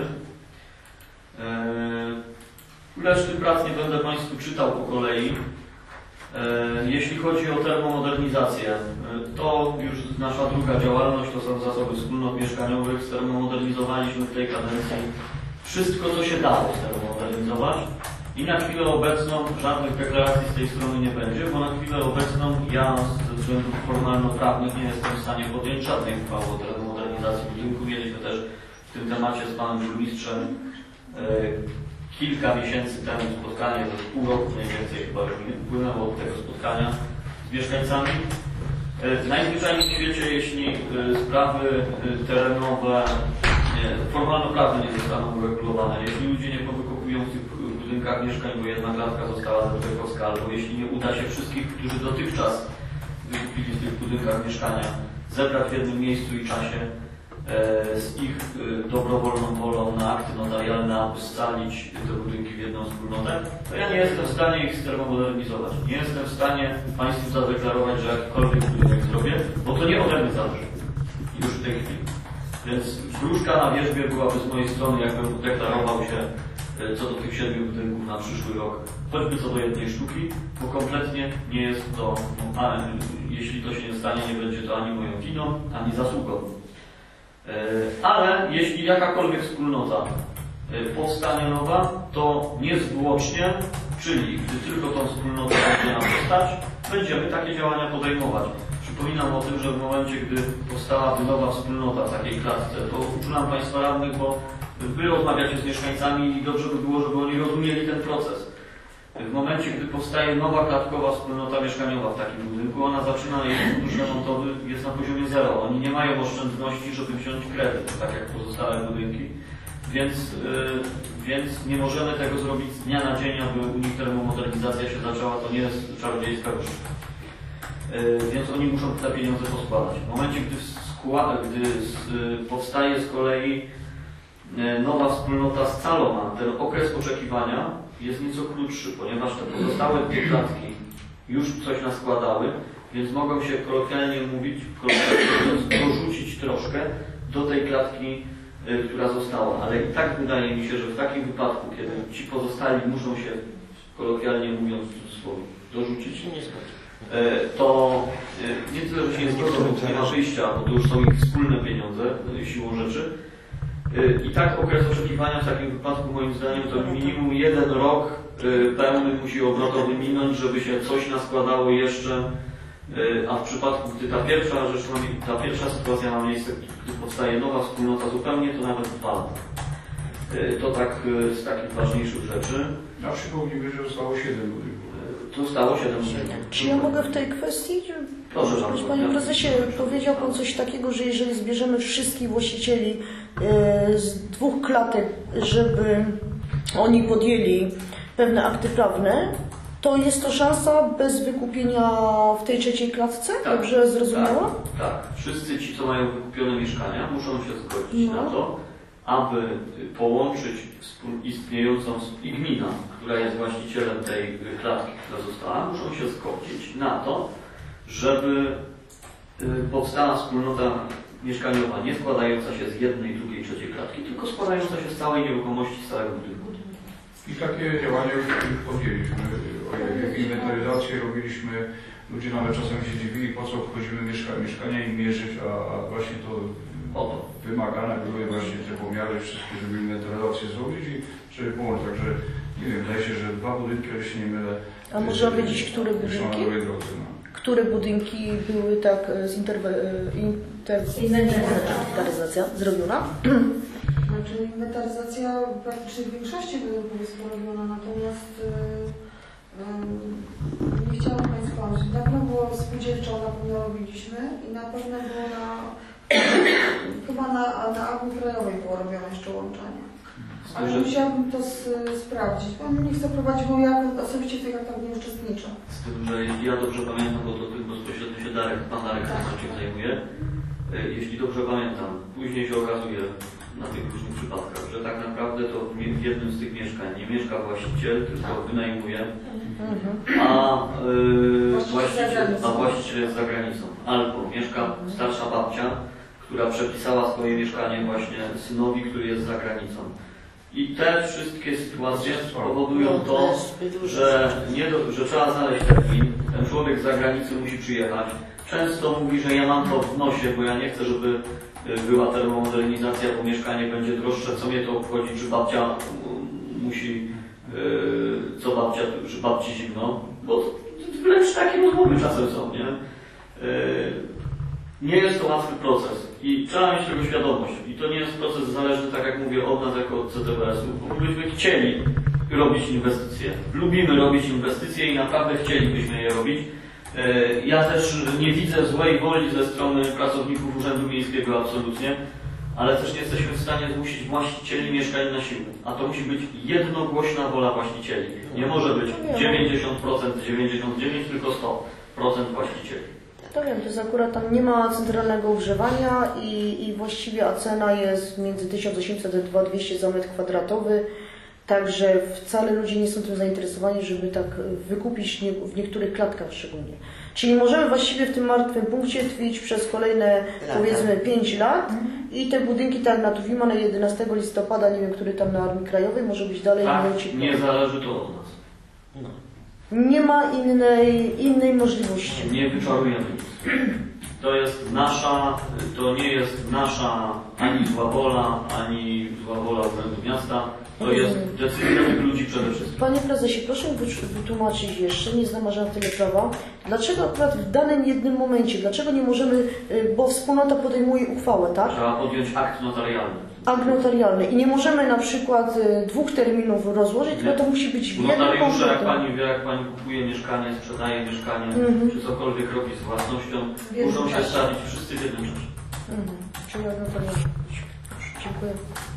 S8: Reszty prac nie będę Państwu czytał po kolei. Jeśli chodzi o termomodernizację, to już nasza druga działalność, to są zasoby wspólnot mieszkaniowych. Stermomodernizowaliśmy w tej kadencji wszystko, co się dało stermomodernizować i na chwilę obecną żadnych deklaracji z tej strony nie będzie, bo na chwilę obecną ja ze względów formalno-prawnych nie jestem w stanie podjąć żadnej uchwały o termomodernizacji budynku. Mieliśmy też w tym temacie z Panem Burmistrzem kilka miesięcy temu spotkanie, pół roku mniej więcej chyba już upłynęło od tego spotkania z mieszkańcami. Najzwyczajniej w świecie, jeśli sprawy terenowe, formalno-prawne nie zostaną uregulowane, jeśli ludzie nie powykopują w tych budynkach mieszkań, bo jedna klatka została ZBK-owska, albo jeśli nie uda się wszystkich, którzy dotychczas wykupili w tych budynkach mieszkania, zebrać w jednym miejscu i czasie, z ich dobrowolną wolą na akty notarialne, aby scalić te budynki w jedną wspólnotę, to ja nie jestem w stanie ich termomodernizować. Nie jestem w stanie Państwu zadeklarować, że jakikolwiek budynek zrobię, bo to nie ode mnie zależy. Już w tej chwili. Więc wróżka na wierzbie byłaby z mojej strony, jakbym deklarował się co do tych 7 budynków na przyszły rok, choćby co do jednej sztuki, bo kompletnie nie jest to, jeśli to się nie stanie, nie będzie to ani moją winą, ani zasługą. Ale jeśli jakakolwiek wspólnota powstanie nowa, to niezwłocznie, czyli gdy tylko tą wspólnotę będzie nam powstać, będziemy takie działania podejmować. Przypominam o tym, że w momencie, gdy powstałaby nowa wspólnota w takiej klatce, to uczulam Państwa radnych, bo Wy rozmawiacie z mieszkańcami i dobrze by było, żeby oni rozumieli ten proces. W momencie, gdy powstaje nowa klatkowa wspólnota mieszkaniowa w takim budynku, ona zaczyna, jej fundusz remontowy jest na poziomie 0. Oni nie mają oszczędności, żeby wziąć kredyt, tak jak pozostałe budynki. Więc nie możemy tego zrobić z dnia na dzień, aby u nich termomodernizacja się zaczęła. To nie jest czarodziejska różdżka. Więc oni muszą te pieniądze poskładać. W momencie, gdy powstaje z kolei nowa wspólnota scalona, ten okres oczekiwania jest nieco krótszy, ponieważ te pozostałe dwie klatki już coś naskładały, więc mogą się kolokwialnie dorzucić troszkę do tej klatki, która została. Ale i tak wydaje mi się, że w takim wypadku, kiedy ci pozostali muszą się, kolokwialnie mówiąc w cudzysłowie, dorzucić, to nie tyle, że się nie zgodzą, bo nie ma wyjścia, bo to już są ich wspólne pieniądze siłą rzeczy. I tak okres oczekiwania w takim wypadku, moim zdaniem, to minimum 1 rok pełny musi obrotowy minąć, żeby się coś naskładało jeszcze, a w przypadku, gdy ta pierwsza sytuacja ma miejsce, gdy powstaje nowa wspólnota zupełnie, to nawet 2 lata. To tak z takich ważniejszych rzeczy.
S4: Na przypomnijmy, że zostało 7 budynków.
S8: Tu stało 7 budynków.
S9: Czy ja mogę w tej kwestii?
S8: Proszę bardzo.
S9: Panie prezesie, powiedział Pan coś takiego, że jeżeli zbierzemy wszystkich właścicieli z 2 klatek, żeby oni podjęli pewne akty prawne, to jest to szansa bez wykupienia w tej 3. klatce?
S8: Tak,
S9: dobrze zrozumiałam?
S8: Tak. Wszyscy ci, co mają wykupione mieszkania, muszą się zgodzić na to, aby połączyć istniejącą i gmina, która jest właścicielem tej klatki, która została, muszą się zgodzić na to, żeby powstała wspólnota mieszkaniowa nie składająca się z 1., 2., 3. klatki, tylko składająca się z całej nieruchomości, z całego budynku.
S4: I takie działania już podjęliśmy. Inwentaryzację robiliśmy. Ludzie nawet czasem się dziwili, po co wchodzimy mieszkania i mierzyć, a właśnie to wymagane były właśnie te pomiary wszystkie, żeby inwentaryzację zrobić i żeby pomóc. Także nie wiem, wydaje się, że 2 budynki, ale się nie mylę.
S9: A można wiedzieć, które budynki? Które budynki były tak inwentaryzacja zrobiona?
S10: Znaczy inwentaryzacja praktycznie w większości budynków jest porobiona, natomiast nie chciałam Państwa powiedzieć. Na pewno było spółdzielczą, na pewno robiliśmy i na pewno było chyba na Agni Krajowej było robione jeszcze łączenie. Ale musiałabym to sprawdzić. Pan nie chce prowadzić, bo ja osobiście w tych aktach nie uczestniczę.
S8: Z tym, że jeśli ja dobrze pamiętam, bo to tym bezpośrednio się pan Darek tym zajmuje, jeśli dobrze pamiętam, później się okazuje na tych różnych przypadkach, że tak naprawdę to w jednym z tych mieszkań nie mieszka właściciel, tylko wynajmuje, a właściciel jest za granicą. Albo mieszka starsza babcia, która przepisała swoje mieszkanie właśnie synowi, który jest za granicą. I te wszystkie sytuacje powodują to, że trzeba znaleźć termin, ten człowiek z zagranicy musi przyjechać. Często mówi, że ja mam to w nosie, bo ja nie chcę, żeby była termomodernizacja, bo mieszkanie będzie droższe, co mnie to obchodzi, czy babcia musi, czy babci zimno, bo wręcz takie rozmowy czasem są, nie? Nie jest to łatwy proces i trzeba mieć tego świadomość. I to nie jest proces zależny, tak jak mówię, od nas jako od CTBS-u, bo gdybyśmy chcieli robić inwestycje. Lubimy robić inwestycje i naprawdę chcielibyśmy je robić. Ja też nie widzę złej woli ze strony pracowników Urzędu Miejskiego, absolutnie, ale też nie jesteśmy w stanie zmusić właścicieli mieszkań na siłę. A to musi być jednogłośna wola właścicieli. Nie może być 90%, 99%, tylko 100% właścicieli.
S9: To wiem, to jest akurat tam nie ma centralnego ogrzewania i właściwie cena jest między 1800 a 2200 za metr kwadratowy. Także wcale ludzie nie są tym zainteresowani, żeby tak wykupić w niektórych klatkach szczególnie. Czyli możemy właściwie w tym martwym punkcie tkwić przez kolejne powiedzmy 5 lat i te budynki tak na Tuwima na 11 listopada, nie wiem, który tam na Armii Krajowej może być dalej.
S8: Tak, nie zależy to od nas.
S9: No. Nie ma innej możliwości.
S8: Nie wyczarujemy nic. To nie jest nasza ani zła wola, ani zła wola Urzędu Miasta. To jest decyzja tych ludzi przede wszystkim.
S9: Panie prezesie, proszę wytłumaczyć jeszcze, nie znam aż na tyle prawa, dlaczego akurat w danym jednym momencie, dlaczego nie możemy, bo wspólnota podejmuje uchwałę, tak?
S8: Trzeba podjąć akt notarialny.
S9: Akt notarialny i nie możemy na przykład 2 terminów rozłożyć, tylko to musi być w jednym
S8: notariusze, jak
S9: konkretnym.
S8: pani wie, jak pani kupuje mieszkanie, sprzedaje mieszkanie, czy cokolwiek robi z własnością, muszą się stawić wszyscy w jednym czasie.
S9: Czyli akt notarialny. Dziękuję.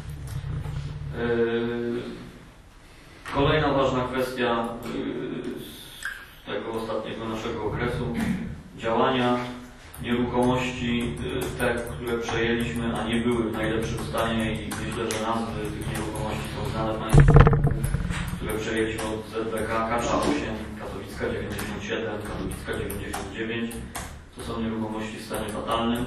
S8: Kolejna ważna kwestia z tego ostatniego naszego okresu działania, nieruchomości, te, które przejęliśmy, a nie były w najlepszym stanie i myślę, że nazwy tych nieruchomości są znane Państwu, które przejęliśmy od ZBK, Kacza 8, Katowicka 97, Katowicka 99. To są nieruchomości w stanie fatalnym.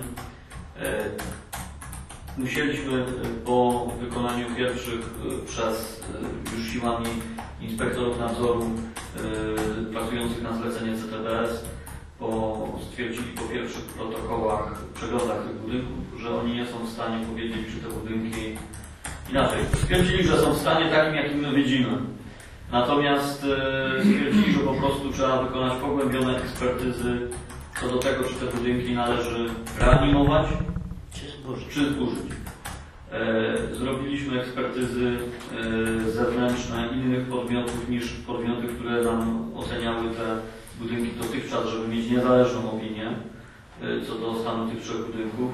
S8: Musieliśmy po wykonaniu pierwszych przez już siłami inspektorów nadzoru pracujących na zlecenie CTBS stwierdzili po pierwszych protokołach, przeglądach tych budynków, że oni nie są w stanie powiedzieć, czy te budynki inaczej. Stwierdzili, że są w stanie takim, jakim my widzimy. Natomiast stwierdzili, że po prostu trzeba wykonać pogłębione ekspertyzy co do tego, czy te budynki należy reanimować, czy zburzyć. Zrobiliśmy ekspertyzy zewnętrzne innych podmiotów niż podmioty, które nam oceniały te budynki dotychczas, żeby mieć niezależną opinię co do stanu tych 3 budynków.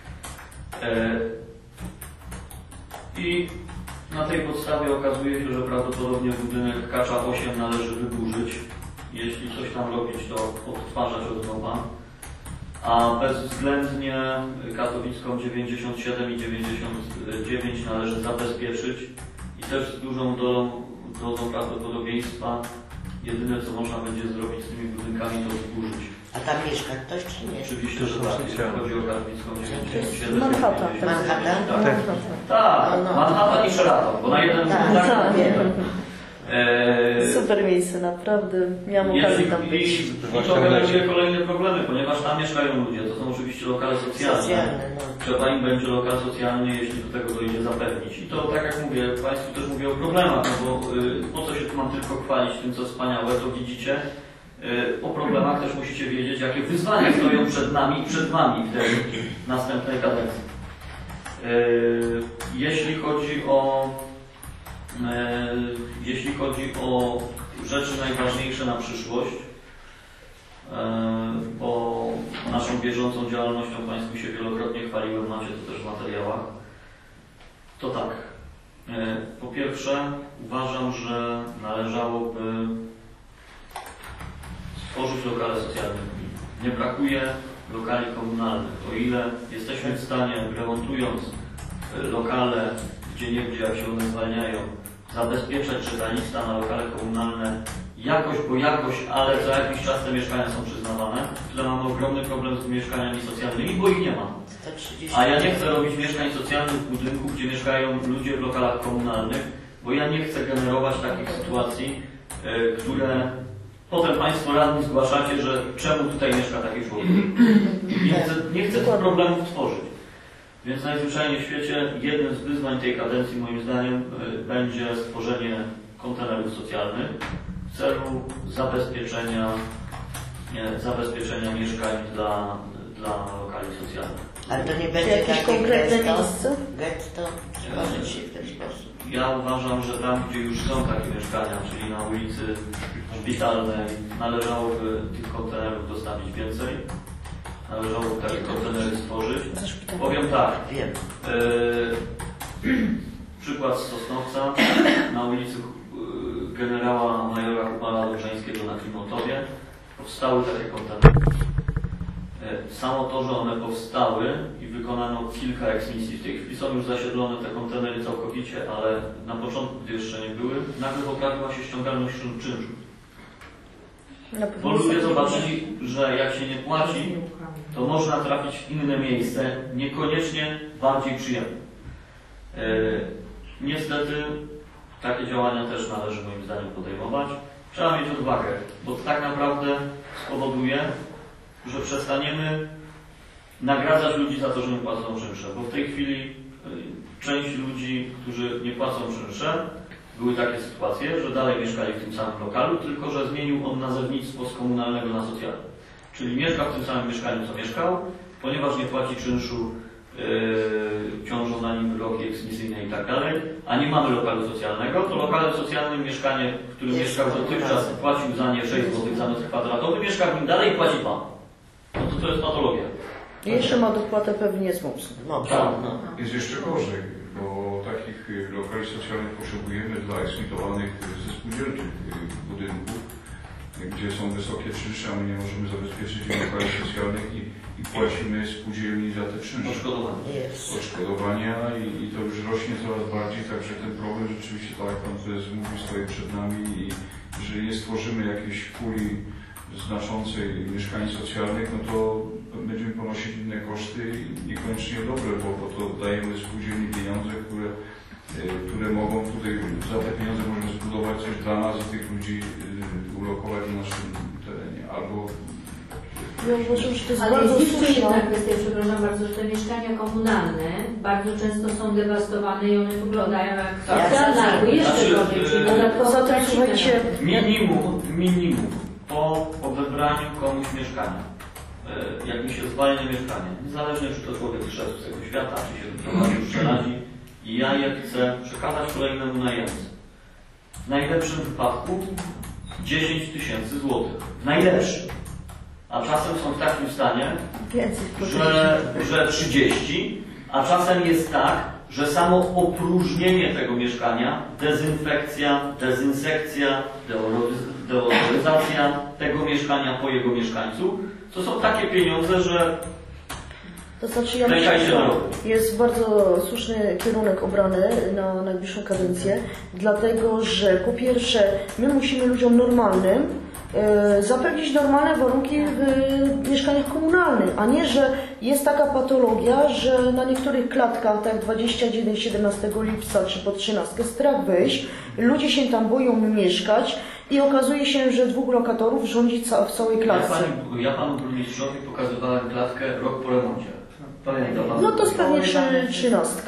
S8: I na tej podstawie okazuje się, że prawdopodobnie budynek Kacza 8 należy wyburzyć. Jeśli coś tam robić, to odtwarzać od nowa. A bezwzględnie Katowicką 97 i 99 należy zabezpieczyć i też z dużą dozą prawdopodobieństwa jedyne, co można będzie zrobić z tymi budynkami, to zburzyć.
S3: A tam mieszka ktoś, czy nie?
S8: Oczywiście, że tak. Jeśli chodzi o Katowicką 97.
S9: Manhattan.
S8: Tak, Manhattan i Sheraton, bo na jeden
S9: Super miejsce, naprawdę. Miałam okazję tam być.
S8: I to generuje kolejne problemy, ponieważ tam mieszkają ludzie. To są oczywiście lokale socjalne. Trzeba im będzie lokal socjalny, jeśli do tego dojdzie, zapewnić. I to, tak jak mówię, Państwu też mówię o problemach, no bo po co się tu mam tylko chwalić tym, co wspaniałe, to widzicie. O problemach też musicie wiedzieć, jakie wyzwania stoją przed nami i przed Wami w tej następnej kadencji. Jeśli chodzi o rzeczy najważniejsze na przyszłość, bo naszą bieżącą działalnością Państwu się wielokrotnie chwaliłem, macie to też w materiałach, to tak. Po pierwsze, uważam, że należałoby stworzyć lokale socjalne. Nie brakuje lokali komunalnych. O ile jesteśmy w stanie, remontując lokale, gdzie niegdzie, jak się one zwalniają, zabezpieczać, że ta lista na lokale komunalne jakoś, ale za jakiś czas te mieszkania są przyznawane, tyle mamy ogromny problem z mieszkaniami socjalnymi, bo ich nie ma. A ja nie chcę robić mieszkań socjalnych w budynku, gdzie mieszkają ludzie w lokalach komunalnych, bo ja nie chcę generować takich sytuacji, które potem Państwo radni zgłaszacie, że czemu tutaj mieszka taki człowiek. Nie chcę tych problemów tworzyć. Więc najzwyczajniej w świecie jednym z wyzwań tej kadencji, moim zdaniem, będzie stworzenie kontenerów socjalnych w celu zabezpieczenia mieszkań dla lokali socjalnych.
S3: Ale to nie będzie
S9: jakieś konkretne miejsce?
S3: Getto tworzyć się w ten sposób.
S8: Ja uważam, że tam, gdzie już są takie mieszkania, czyli na ulicy Szpitalnej, należałoby tych kontenerów dostawić więcej. Należałoby takie kontenery stworzyć. Powiem tak. Przykład z Sosnowca na ulicy generała majora Hubala Dobrzeńskiego na Klimotowie powstały takie kontenery. Samo to, że one powstały i wykonano kilka eksmisji, w tej chwili są już zasiedlone te kontenery całkowicie, ale na początku, gdy jeszcze nie były, nagle poprawiła się ściągalność czynszu. Bo ludzie zobaczyli, że jak się nie płaci, to można trafić w inne miejsce, niekoniecznie bardziej przyjemne. Niestety takie działania też należy moim zdaniem podejmować. Trzeba mieć odwagę, bo to tak naprawdę spowoduje, że przestaniemy nagradzać ludzi za to, że nie płacą czynsze. Bo w tej chwili część ludzi, którzy nie płacą czynsze, były takie sytuacje, że dalej mieszkali w tym samym lokalu, tylko że zmienił on nazewnictwo z komunalnego na socjalne. Czyli mieszka w tym samym mieszkaniu, co mieszkał, ponieważ nie płaci czynszu, ciążą na nim wyroki eksmisyjne i tak dalej, a nie mamy lokalu socjalnego, to lokalem socjalnym mieszkanie, w którym mieszkał dotychczas, płacił za nie 6 zł za metr kwadratowy, mieszka w nim dalej i płaci pan. No to jest patologia.
S9: I jeszcze ma dopłatę pewnie z MOPS.
S4: Jest jeszcze gorzej, bo takich lokali socjalnych potrzebujemy dla eksmitowanych ze spółdzielczych budynków, gdzie są wysokie czynsze, a my nie możemy zabezpieczyć lokali socjalnych i płacimy spółdzielni za te czynsze. Odszkodowania i to już rośnie coraz bardziej, także ten problem rzeczywiście, tak jak pan prezes mówi, stoi przed nami i jeżeli nie stworzymy jakiejś puli znaczącej mieszkań socjalnych, no to będziemy ponosić inne koszty niekoniecznie dobre, bo to dajemy spółdzielni pieniądze, które mogą tutaj, za te pieniądze możemy zbudować coś dla nas i tych ludzi ulokować na naszym terenie. Albo
S9: ja uważam, że to jest
S1: ale
S9: bardzo
S1: jest jeszcze
S9: słuszna.
S1: jedna kwestia, przepraszam bardzo, że te mieszkania komunalne bardzo często są dewastowane i one wyglądają jak socjalne, albo jeszcze gorzej, czyli dodatkowo
S9: Poza tym, słuchajcie,
S8: Minimum po odebraniu komuś mieszkania, jak mi się zwalnia mieszkanie, niezależnie czy to człowiek szedł z tego świata, czy się wyprowadził, przeradzi i ja je chcę przekazać kolejnemu najemcy. W najlepszym wypadku 10 000 złotych. W najlepszym. A czasem są w takim stanie, że 30, a czasem jest tak, że samo opróżnienie tego mieszkania, dezynfekcja, dezynsekcja, deodoryzacja tego mieszkania po jego mieszkańcu, to są takie pieniądze, że
S9: to znaczy, ja myślę, że jest bardzo słuszny kierunek obrany na najbliższą kadencję, dlatego że po pierwsze my musimy ludziom normalnym zapewnić normalne warunki w mieszkaniach komunalnych, a nie, że jest taka patologia, że na niektórych klatkach, tak 29, 17 lipca czy po 13 strach wyjść, ludzie się tam boją mieszkać i okazuje się, że 2 lokatorów rządzi w całej klatce.
S8: Ja panu burmistrzowi pokazywałem klatkę rok po remoncie.
S9: No to jest pewnie 13.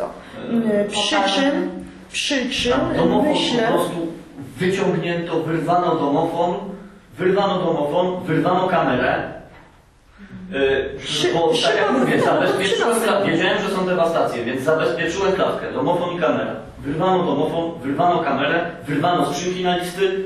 S9: Przy czym
S8: domofon
S9: myślę...
S8: po prostu wyciągnięto, wyrwano domofon, wyrwano kamerę. Bo tak jak mówię, zabezpieczyłem klatkę. Wiedziałem, że są dewastacje, więc zabezpieczyłem klatkę, domofon i kamera. Wyrwano domofon, wyrwano kamerę, wyrwano skrzynki na listy,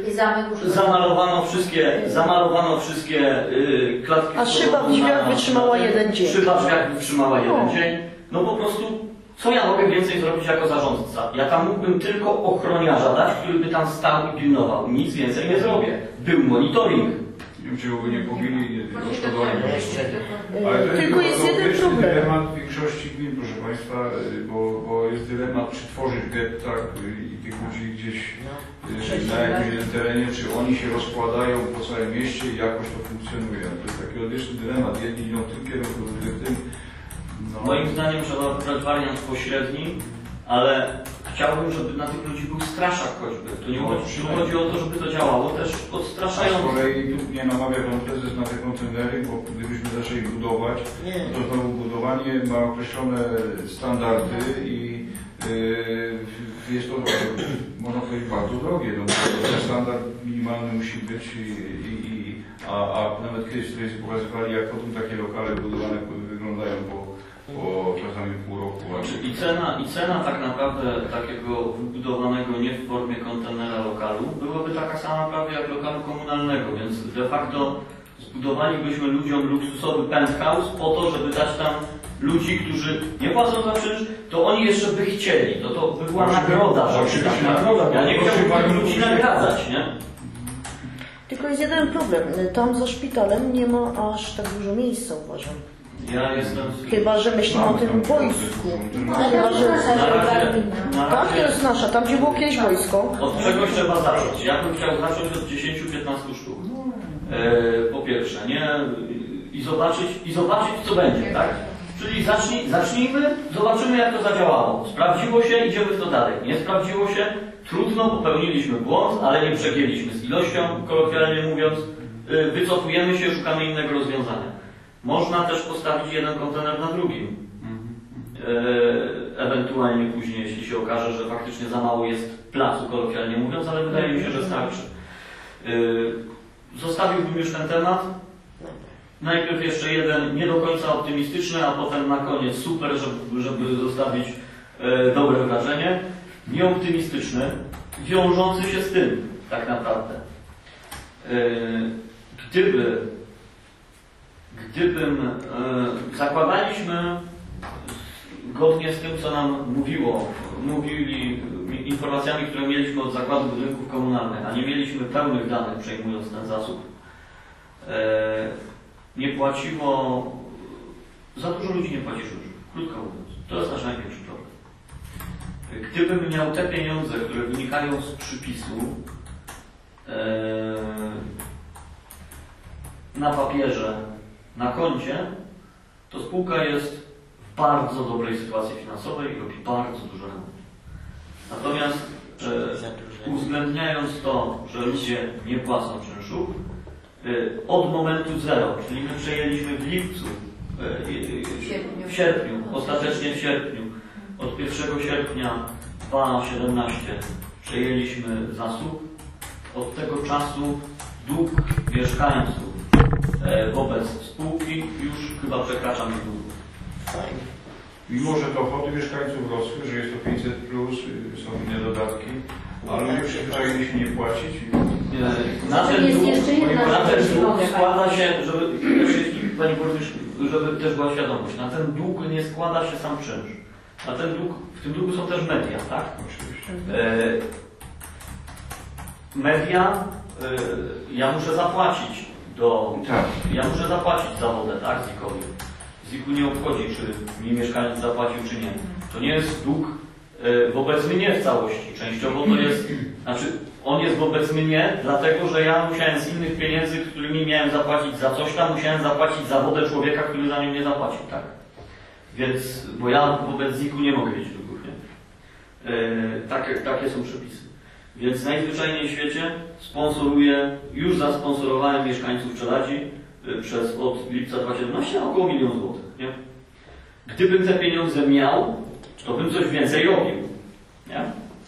S8: zamalowano wszystkie klatki.
S9: A szyba w drzwiach wytrzymała 1 dzień.
S8: Szyba w drzwiach wytrzymała 1 dzień. No po prostu, co ja mogę więcej zrobić jako zarządca? Ja tam mógłbym tylko ochroniarza dać, który by tam stał i pilnował. Nic więcej nie zrobię. Był monitoring.
S4: Nie wiem, czy go nie pobili odszkodowanie.
S9: Tylko jest jeden problem.
S4: Dylemat większości gmin, proszę Państwa, bo jest dylemat, czy tworzyć getta i tych ludzi gdzieś na jakimś terenie, czy oni się rozkładają po całym mieście i jakoś to funkcjonuje. To jest taki odwieczny dylemat. Jedni idą w tym kierunku, drugi w tym. No.
S8: Moim zdaniem trzeba wybrać wariant pośredni, ale chciałbym, żeby na tych ludzi był straszak choćby. Tu nie chodzi o to, żeby to działało też odstraszająco.
S4: Z kolei tu nie namawia pan prezes na te kontenery, bo gdybyśmy zaczęli budować, to znowu budowanie ma określone standardy i jest to, można powiedzieć, bardzo drogie. No, ten standard minimalny musi być, a nawet kiedyś tutaj pokazywali, jak potem takie lokale budowane wyglądają po czasami pół roku.
S8: I cena tak naprawdę takiego wybudowanego nie w formie kontenera lokalu byłaby taka sama prawie jak lokalu komunalnego, więc de facto zbudowalibyśmy ludziom luksusowy penthouse po to, żeby dać tam ludzi, którzy nie płacą za czynsz, to oni jeszcze by chcieli. To by była nagroda. Ja nie chciałbym ludzi nagradzać, nie?
S9: Tylko jest jeden problem. Tam za szpitalem nie ma aż tak dużo miejsca, uważam.
S8: Ja jestem...
S9: Chyba że myślimy o tym wojsku. Chyba, że... Tak, to jest nasza, tam gdzie było kiedyś wojsko.
S8: Od czegoś trzeba zacząć. Ja bym chciał zacząć od 10-15 sztuk. Po pierwsze, nie? I zobaczyć co będzie, tak? Czyli zacznijmy, zobaczymy jak to zadziałało. Sprawdziło się, idziemy w to dalej. Nie sprawdziło się, trudno, popełniliśmy błąd, ale nie przegięliśmy z ilością, kolokwialnie mówiąc, wycofujemy się, szukamy innego rozwiązania. Można też postawić jeden kontener na drugim. Ewentualnie później, jeśli się okaże, że faktycznie za mało jest placu, kolokwialnie mówiąc, ale wydaje mi się, że starczy. Zostawiłbym już ten temat. Najpierw jeszcze jeden nie do końca optymistyczny, a potem na koniec super, żeby zostawić dobre wrażenie. Nieoptymistyczny, wiążący się z tym tak naprawdę. Gdybym zakładaliśmy zgodnie z tym, co nam mówili informacjami, które mieliśmy od Zakładu Budynków Komunalnych, a nie mieliśmy pełnych danych przejmując ten zasób, nie płaciło, za dużo ludzi nie płaci czynszów, krótko mówiąc. To jest nasz największy problem. Gdybym miał te pieniądze, które wynikają z przypisu na papierze, na koncie, to spółka jest w bardzo dobrej sytuacji finansowej i robi bardzo dużo remontów. Natomiast uwzględniając to, że ludzie nie płacą czynszów, od momentu zero, czyli my przejęliśmy w lipcu, w sierpniu, ostatecznie w sierpniu, od 1 sierpnia 2017 przejęliśmy zasób. Od tego czasu dług mieszkańców wobec spółki już chyba przekracza dług.
S4: Mimo, że dochody mieszkańców rosły, że jest to 500+, są inne dodatki, ale ludzie przyzwyczaili się nie płacić.
S8: Na ten dług składa się, żeby Pani Burmistrz, żeby też była świadomość, na ten dług nie składa się sam czynsz. Na ten dług, w tym długu są też media, tak?
S4: Oczywiście.
S8: Media, ja muszę zapłacić ja muszę zapłacić za wodę, tak? ZIK-owi. ZIK-u nie obchodzi, czy mi mieszkaniec zapłacił, czy nie. To nie jest dług wobec mnie w całości. Częściowo to jest, znaczy on jest wobec mnie, dlatego że ja musiałem z innych pieniędzy, którymi miałem zapłacić za coś tam, musiałem zapłacić za wodę człowieka, który za nią nie zapłacił, tak? Więc, bo ja wobec ZIK-u nie mogę mieć długów, nie? Takie są przepisy. Więc najzwyczajniej w świecie już zasponsorowałem mieszkańców Czeladzi od lipca 2017 na około 1 000 000 złotych, nie? Gdybym te pieniądze miał, to bym coś więcej robił, nie?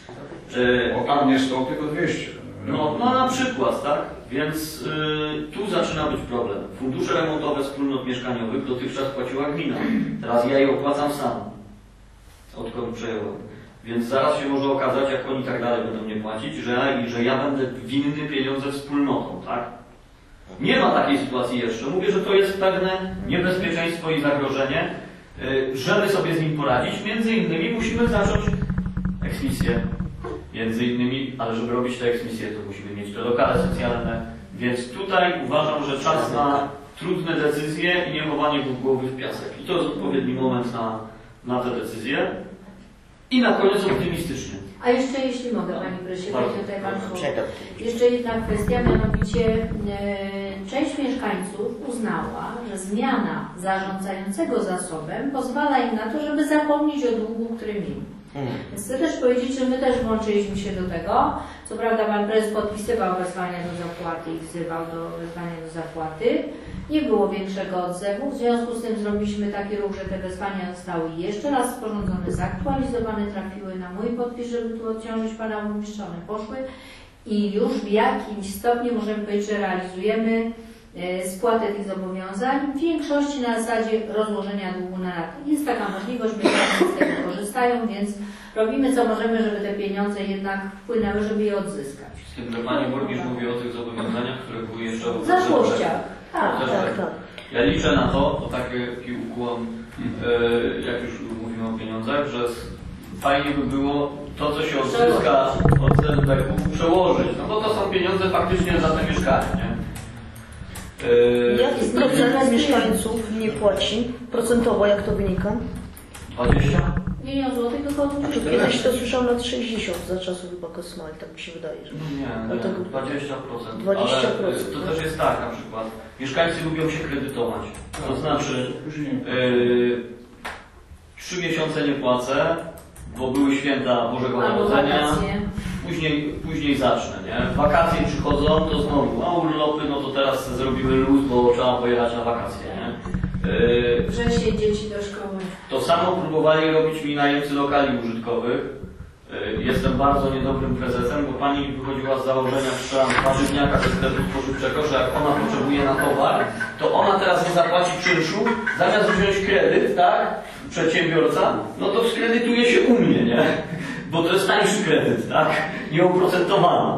S4: A nie 100, tylko 200.
S8: No na przykład, tak? Więc tu zaczyna być problem. Fundusze remontowe wspólnot mieszkaniowych dotychczas płaciła gmina. Teraz ja je opłacam sam. Odkąd przejąłem. Więc zaraz się może okazać, jak oni tak dalej będą mnie płacić, że ja będę winny pieniądze wspólnotom, tak? Nie ma takiej sytuacji jeszcze. Mówię, że to jest pewne niebezpieczeństwo i zagrożenie. Żeby sobie z nim poradzić, między innymi musimy zacząć eksmisję. Między innymi, ale żeby robić te eksmisje, to musimy mieć te lokale socjalne. Więc tutaj uważam, że czas na trudne decyzje i nie chowanie głowy w piasek. I to jest odpowiedni moment na te decyzje. I na koniec optymistycznie.
S1: A jeszcze, jeśli mogę, Pani Prezydencie, tutaj Pan jeszcze jedna kwestia, mianowicie część mieszkańców uznała, że zmiana zarządzającego zasobem pozwala im na to, żeby zapomnieć o długu, który mieli. Więc chcę też powiedzieć, że my też włączyliśmy się do tego. Co prawda Pan Prezes podpisywał wezwania do zapłaty i wzywał do wezwania do zapłaty. Nie było większego odzewu, w związku z tym zrobiliśmy taki ruch, że te wezwania zostały jeszcze raz sporządzone, zaktualizowane, trafiły na mój podpis, żeby tu odciążyć Pana Burmistrza, one poszły i już w jakimś stopniu możemy powiedzieć, że realizujemy spłatę tych zobowiązań, w większości na zasadzie rozłożenia długu na raty. Jest taka możliwość, mieszkańcy z tego korzystają, więc robimy co możemy, żeby te pieniądze jednak wpłynęły, żeby je odzyskać.
S8: Z tym, że Pani Burmistrz mówi o tych zobowiązaniach, które były jeszcze
S1: w zaszłościach. Tak.
S8: Ja liczę na to, taki ukłon, jak już mówimy o pieniądzach, że fajnie by było to, co się odzyska od ZBK-u przełożyć, no bo to są pieniądze faktycznie za te mieszkania, nie?
S9: Jaki procent mieszkańców nie płaci? Procentowo jak to wynika?
S8: 20?
S1: Milion złotych to są
S9: Czy kiedyś to słyszałam lat 60 za czasów chyba Kosmali, tak mi się wydaje. Że...
S8: Nie, 20%.
S9: 20%.
S8: Ale to też jest tak na przykład. Mieszkańcy lubią się kredytować. To znaczy 3 miesiące nie płacę, bo były święta Bożego Narodzenia. Później zacznę, nie? Wakacje przychodzą, to znowu, a urlopy, no to teraz zrobiły luz, bo trzeba pojechać na wakacje, nie?
S1: Wrzesień, dzieci do szkoły.
S8: To samo próbowali robić mi najemcy lokali użytkowych. Jestem bardzo niedobrym prezesem, bo pani wychodziła z założenia, strzelam warzywniaka ze sklepu spożywczego, że jak ona potrzebuje na towar, to ona teraz nie zapłaci czynszu, zamiast wziąć kredyt, tak, przedsiębiorca, no to skredytuje się u mnie, nie? Bo to jest tańszy kredyt, tak, nieoprocentowany.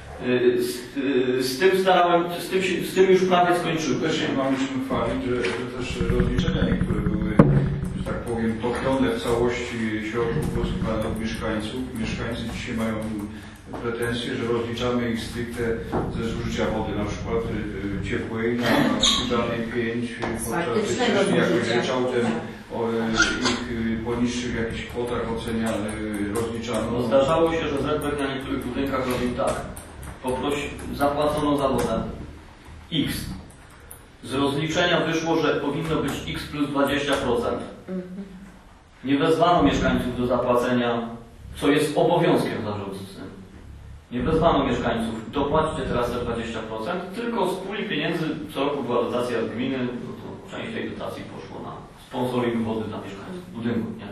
S8: Z tym już prawie skończyłem.
S4: Też nie mamy się chwalić, że też rozliczenia niektóre były, że tak powiem, topione w całości środków pozyskiwanych od mieszkańców. Mieszkańcy dzisiaj mają pretensje, że rozliczamy ich stricte ze zużycia wody, na przykład ciepłej na danej 5, podczas wcześniej jakoś ryczałtem ich po niższych jakichś kwotach rozliczano.
S8: No, zdarzało się, że ZBK na niektórych budynkach robił tak. Zapłacono za wodę X. Z rozliczenia wyszło, że powinno być X plus 20%. Nie wezwano mieszkańców do zapłacenia, co jest obowiązkiem zarządcy. Nie wezwano mieszkańców, dopłaćcie teraz te 20%, tylko z puli pieniędzy co roku była dotacja od gminy, no to część tej dotacji poszło na sponsoring wody dla mieszkańców budynku, nie?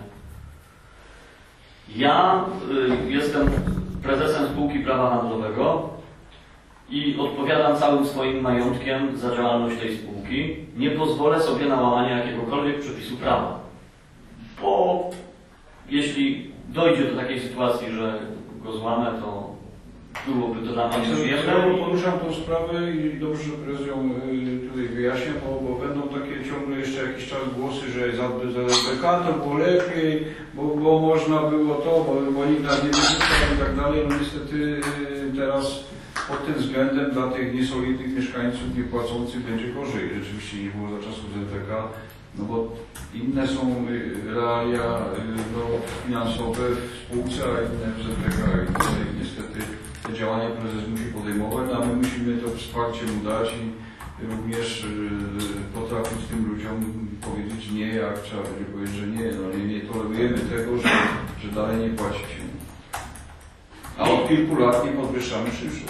S8: Ja jestem prezesem spółki prawa handlowego i odpowiadam całym swoim majątkiem za działalność tej spółki. Nie pozwolę sobie na łamanie jakiegokolwiek przepisu prawa. Bo jeśli dojdzie do takiej sytuacji, że go złamę, to byłoby to dla mnie nieprzyjemne.
S4: Ja poruszam tą sprawę i dobrze, że prezes ją tutaj wyjaśnia, bo będą takie ciągle jeszcze jakiś czas głosy, że za ZBK to było lepiej, bo można było to, bo nikt nas nie wypuszczał i tak dalej. No niestety teraz pod tym względem dla tych niesolidnych mieszkańców niepłacących będzie gorzej. Rzeczywiście nie było za czasów ZBK, no bo inne są realia finansowe w spółce, a inne w ZBK i tutaj niestety te działania prezes musi podejmować, a my musimy to wsparcie mu dać i również potrafić tym ludziom powiedzieć nie, jak trzeba będzie powiedzieć, że nie, no nie tolerujemy tego, że dalej nie płacicie. A od kilku lat nie podwyższamy czynszu.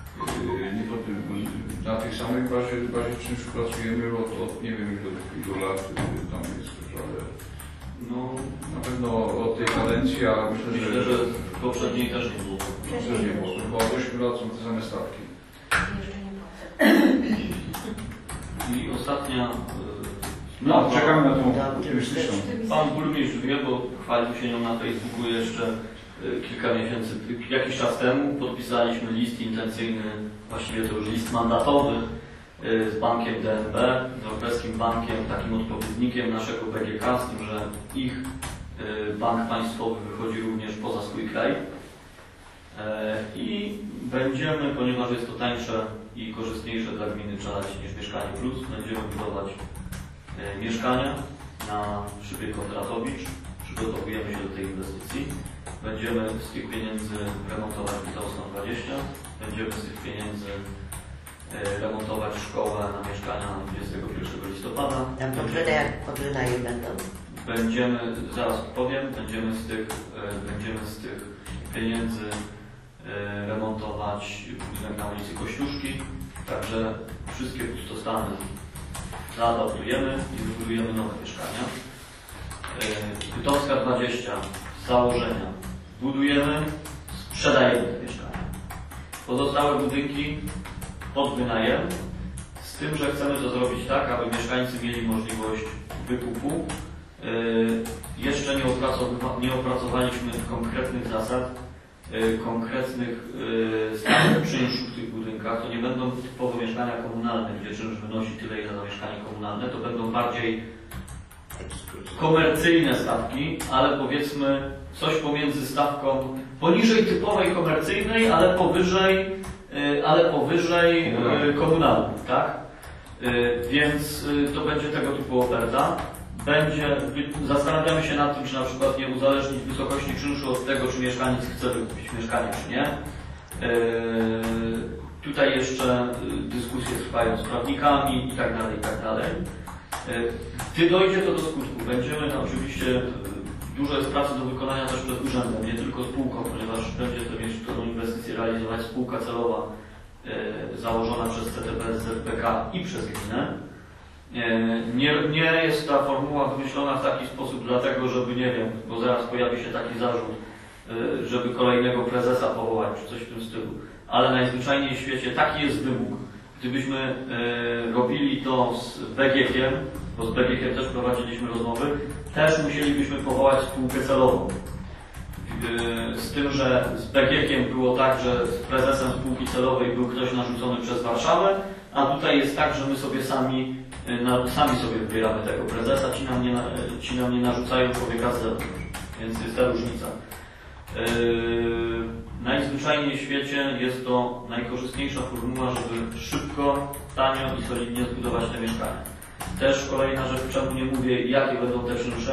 S4: Na tych samych bazie czynszu pracujemy od nie wiem ilu lat tam jest, ale no, na pewno od tej kadencji, a
S8: myślę, że w poprzedniej też nie było.
S4: Też nie było, bo od 8 lat są te same stawki.
S8: I ostatnia...
S4: No, czekamy na tą myślą.
S8: Pan burmistrz wie, bo chwalił się nią na Facebooku jeszcze jakiś czas temu. Podpisaliśmy list intencyjny, właściwie to już list mandatowy z bankiem DNB, z Europejskim Bankiem, takim odpowiednikiem naszego BGK, z tym, że ich bank państwowy wychodzi również poza swój kraj. I będziemy, ponieważ jest to tańsze i korzystniejsze dla gminy Czarać niż Mieszkanie Plus, będziemy budować mieszkania na szybie Kondratowicz. Przygotowujemy się do tej inwestycji. Będziemy z tych pieniędzy remontować Witowską 20. Będziemy z tych pieniędzy remontować szkołę na mieszkania 21 listopada.
S3: Tam pod wynajem będą?
S8: Będziemy, zaraz powiem, będziemy z tych pieniędzy remontować budynek na ulicy Kościuszki. Także wszystkie pustostany zaadaptujemy i wybudujemy nowe mieszkania. Witowska 20 z założenia budujemy, sprzedajemy te mieszkania. Pozostałe budynki pod wynajem, z tym, że chcemy to zrobić tak, aby mieszkańcy mieli możliwość wykupu. Jeszcze nie opracowaliśmy konkretnych zasad, konkretnych stawek czynszu w tych budynkach. To nie będą typowo mieszkania komunalne, gdzie czynsz wynosi tyle, ile za mieszkanie komunalne. To będą bardziej komercyjne stawki, ale powiedzmy coś pomiędzy stawką poniżej typowej komercyjnej, ale powyżej komunalnej, tak? Więc to będzie tego typu oferta. Zastanawiamy się nad tym, czy na przykład nie uzależnić wysokości czynszu od tego, czy mieszkaniec chce wykupić mieszkanie, czy nie. Tutaj jeszcze dyskusje trwają z prawnikami i tak dalej. Gdy dojdzie to do skutku, będziemy oczywiście, dużo jest pracy do wykonania też przed urzędem, nie tylko spółką, ponieważ będzie tę inwestycję realizować spółka celowa założona przez CTB, ZPK i przez gminę. Nie jest ta formuła wymyślona w taki sposób dlatego, żeby, nie wiem, bo zaraz pojawi się taki zarzut, żeby kolejnego prezesa powołać, czy coś w tym stylu. Ale najzwyczajniej w świecie taki jest wymóg. Gdybyśmy robili to z BGK-iem, bo z BGK-iem też prowadziliśmy rozmowy, też musielibyśmy powołać spółkę celową. Z tym, że z BGK-iem było tak, że z prezesem spółki celowej był ktoś narzucony przez Warszawę, a tutaj jest tak, że my sobie sami sobie wybieramy tego prezesa, ci nam nie narzucają człowieka z zewnątrz. Więc jest ta różnica. Najzwyczajniej w świecie jest to najkorzystniejsza formuła, żeby szybko, tanio i solidnie zbudować te mieszkania. Też kolejna rzecz, czemu nie mówię, jakie będą te czynsze.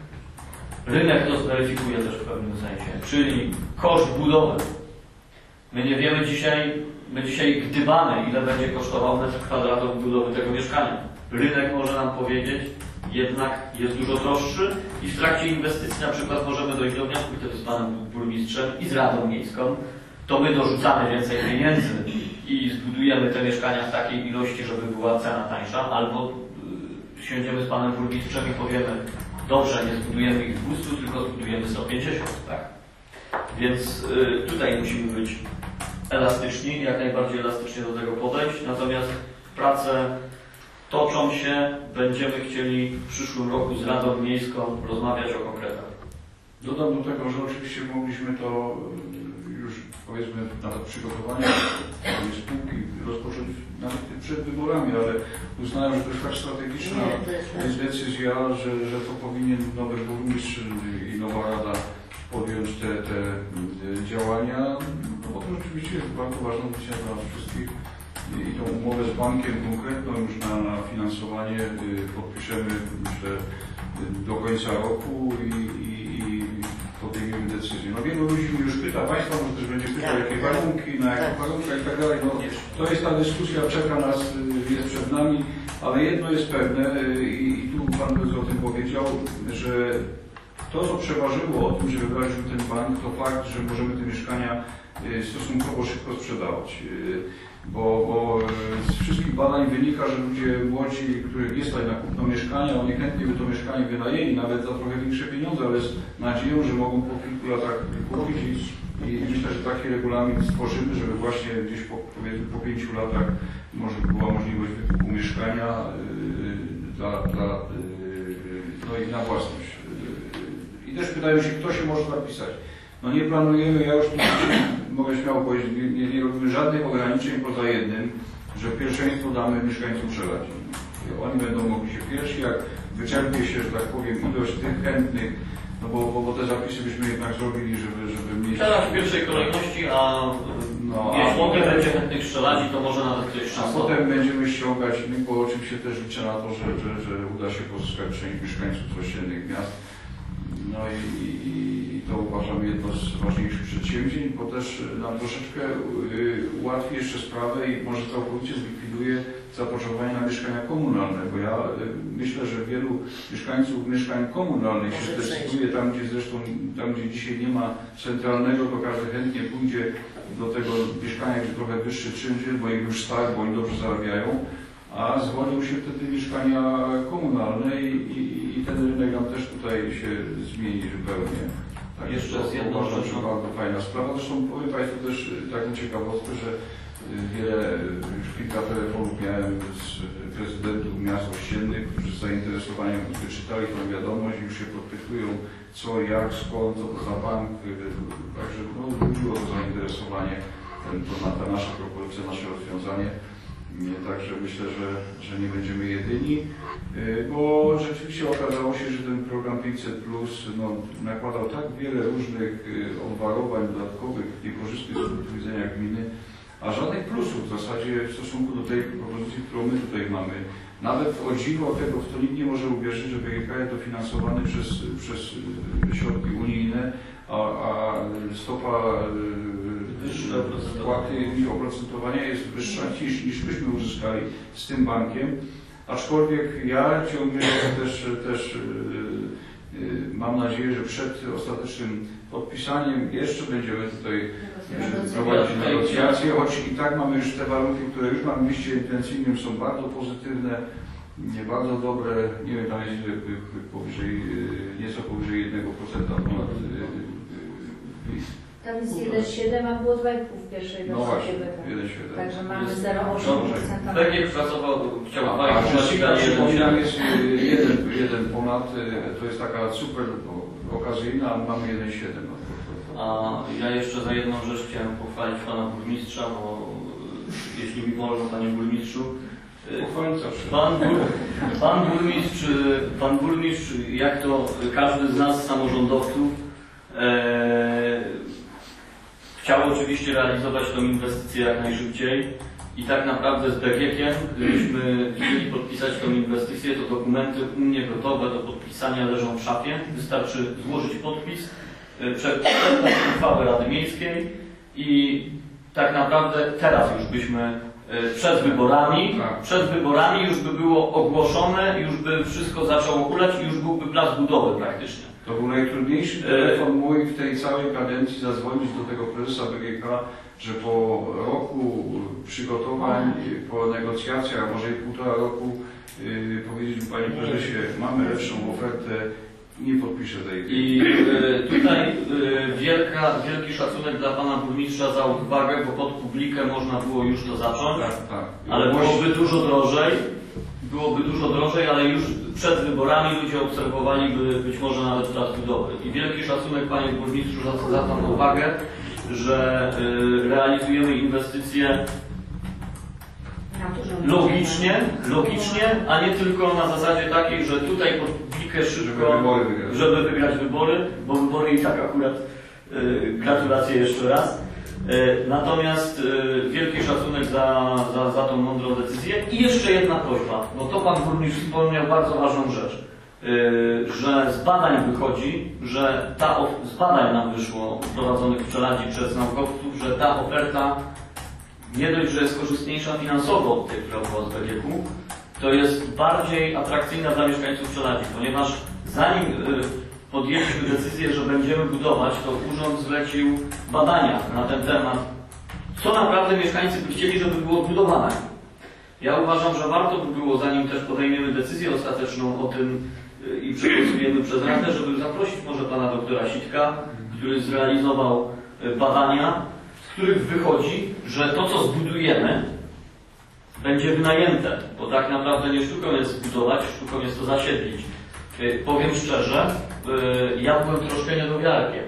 S8: Rynek to zweryfikuje też w pewnym sensie, czyli koszt budowy. My nie wiemy dzisiaj gdybamy, ile będzie kosztował metr kwadratowy budowy tego mieszkania. Rynek może nam powiedzieć, jednak jest dużo droższy i w trakcie inwestycji na przykład możemy dojść do wniosku, wtedy z panem burmistrzem i z Radą Miejską, to my dorzucamy więcej pieniędzy i zbudujemy te mieszkania w takiej ilości, żeby była cena tańsza, albo siądziemy z panem burmistrzem i powiemy, dobrze, nie zbudujemy ich 200, tylko zbudujemy 150, tak? Więc tutaj musimy być elastyczni, jak najbardziej elastycznie do tego podejść, natomiast prace toczą się, będziemy chcieli w przyszłym roku z Radą Miejską rozmawiać o konkretach.
S4: Dodam do tego, że oczywiście mogliśmy to już powiedzmy na przygotowanie spółki rozpocząć nawet przed wyborami, ale uznałem, że to jest tak strategiczna decyzja, że to powinien nowy burmistrz i nowa rada podjąć te działania, no bo to rzeczywiście jest bardzo ważna decyzja dla nas wszystkich. I tą umowę z bankiem konkretną już na finansowanie podpiszemy, myślę, do końca roku i podejmiemy decyzję. No wielu ludzi mnie już pyta, Państwa może też będzie pytał, jakie warunki, na jakich warunkach i tak dalej. No, to jest ta dyskusja, czeka nas, jest przed nami, ale jedno jest pewne i tu Pan Prezes o tym powiedział, że to, co przeważyło o tym, że wybraliśmy ten bank, to fakt, że możemy te mieszkania stosunkowo szybko sprzedawać. Bo z wszystkich badań wynika, że ludzie młodzi, których jest tutaj na kupno mieszkania, oni chętnie by to mieszkanie wynajęli, nawet za trochę większe pieniądze, ale z nadzieją, że mogą po kilku latach kupić i myślę, że taki regulamin stworzymy, żeby właśnie gdzieś po 5 latach była możliwość wykupu mieszkania no i na własność. I też pytają się, kto się może zapisać. No nie planujemy, ja już mogę śmiało powiedzieć, nie robimy żadnych ograniczeń poza jednym, że pierwszeństwo damy mieszkańcom Przeladzi. Oni będą mogli się pierwsi, jak wyczerpie się, że tak powiem, ilość tych chętnych, no bo te zapisy byśmy jednak zrobili, żeby mieć...
S8: Teraz w pierwszej kolejności, a jeśli nie będzie chętnych Przeladzi, to może nawet ktoś szansą.
S4: A potem będziemy ściągać, bo oczywiście też liczę na to, że uda się pozyskać część mieszkańców z osiedlonych miast. No i to uważam jedno z ważniejszych przedsięwzięć, bo też nam troszeczkę ułatwi jeszcze sprawę i może całkowicie zlikwiduje zapotrzebowanie na mieszkania komunalne, bo ja myślę, że wielu mieszkańców mieszkań komunalnych się zdecyduje tam gdzie dzisiaj nie ma centralnego, to każdy chętnie pójdzie do tego mieszkania, gdzie trochę wyższy czynsz, bo ich już stać, bo oni dobrze zarabiają, a zwolnią się wtedy mieszkania komunalne i ten rynek nam też tutaj się zmieni zupełnie. Tak,
S8: jeszcze z jedną rzeczą.
S4: Bardzo fajna sprawa. Zresztą powiem Państwu też taką ciekawostkę, że już kilka telefonów miałem z prezydentów miast ościennych, którzy z zainteresowaniem wyczytali tę wiadomość i już się podpytują co, jak, skąd, co to za bank. Także budziło to zainteresowanie, ta nasza propozycja, nasze rozwiązanie. Także myślę, że nie będziemy jedyni, bo rzeczywiście okazało się, że ten program 500+ nakładał tak wiele różnych obwarowań dodatkowych, niekorzystnych z punktu widzenia gminy, a żadnych plusów w zasadzie w stosunku do tej propozycji, którą my tutaj mamy. Nawet o dziwo tego, w to nikt nie może uwierzyć, że BGK jest dofinansowany przez środki unijne, a stopa spłaty i oprocentowania jest wyższa niż byśmy uzyskali z tym bankiem. Aczkolwiek ja ciągle też mam nadzieję, że przed ostatecznym podpisaniem jeszcze będziemy tutaj prowadzić negocjacje, choć i tak mamy już te warunki, które już mamy w liście intencyjnym, są bardzo pozytywne, bardzo dobre, nie wiem, tam jest powyżej, nieco powyżej 1% ponad
S11: tam jest 1,7, a było 2,5 w pierwszej wersji.
S4: No właśnie, 1,7.
S11: Także mamy 0,8%.
S7: Tak jak pracował, chciałam
S4: a przypominam, jest 1 ponad, to jest taka super okazyjna, a mamy 1,7.
S8: A ja jeszcze za jedną rzecz chciałem pochwalić pana burmistrza, bo jeśli mi wolno, panie burmistrzu, pan burmistrz, jak to każdy z nas samorządowców, chciał oczywiście realizować tę inwestycję jak najszybciej i tak naprawdę z BGK-iem, gdybyśmy chcieli podpisać tę inwestycję, to dokumenty u mnie gotowe do podpisania leżą w szafie. Wystarczy złożyć podpis, przeczytać uchwałę Rady Miejskiej i tak naprawdę teraz już byśmy przed wyborami już by było ogłoszone, już by wszystko zaczęło hulać i już byłby plac budowy praktycznie.
S4: To był najtrudniejszy telefon mój w tej całej kadencji, zadzwonić do tego prezesa BGK, że po roku przygotowań, po negocjacjach, może i 1,5 roku, powiedzieć, panie prezesie, mamy lepszą ofertę, nie podpiszę tej.
S8: I tutaj wielki szacunek dla pana burmistrza za odwagę, bo pod publikę można było już to zacząć,
S4: tak.
S8: Ale byłoby dużo drożej, ale już przed wyborami ludzie obserwowaliby być może nawet plac budowy. I wielki szacunek panie burmistrzu za tą uwagę, że realizujemy inwestycje logicznie, a nie tylko na zasadzie takiej, że tutaj pod publikę szybko, żeby wygrać wybory, bo wybory i tak akurat gratulacje jeszcze raz. Natomiast wielki szacunek za tą mądrą decyzję. I jeszcze jedna prośba, no to pan burmistrz wspomniał bardzo ważną rzecz, że z badań wychodzi, że z badań nam wyszło prowadzonych w Czeladzi przez naukowców, że ta oferta nie dość, że jest korzystniejsza finansowo od tej, która była z BGK-u, to jest bardziej atrakcyjna dla mieszkańców Czeladzi, ponieważ zanim podjęliśmy decyzję, że będziemy budować, to urząd zlecił badania na ten temat, co naprawdę mieszkańcy by chcieli, żeby było budowane. Ja uważam, że warto by było, zanim też podejmiemy decyzję ostateczną o tym i przegłosujemy przez Radę, żeby zaprosić może pana doktora Sitka, który zrealizował badania, z których wychodzi, że to, co zbudujemy, będzie wynajęte, bo tak naprawdę nie sztuką jest zbudować, sztuką jest to zasiedlić. Powiem szczerze, ja byłem troszkę niedowiarkiem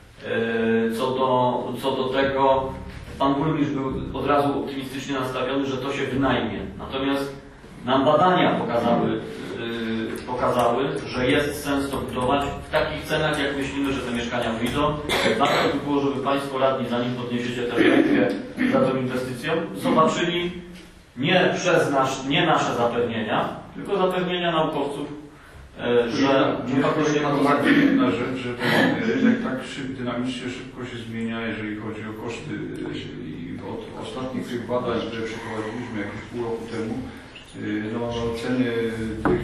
S8: co do tego. Pan burmistrz był od razu optymistycznie nastawiony, że to się wynajmie. Natomiast nam badania pokazały, że jest sens to budować w takich cenach, jak myślimy, że te mieszkania wyjdą. Warto by było, żeby państwo radni, zanim podniesiecie tę rękę za tą inwestycją, zobaczyli nie nasze zapewnienia, tylko zapewnienia naukowców, że faktycznie ma to
S4: znaczenie. Jedna rzecz, że ten rynek tak dynamicznie szybko się zmienia, jeżeli chodzi o koszty. I od ostatnich tych badań, które przeprowadziliśmy jakieś pół roku temu, ceny tych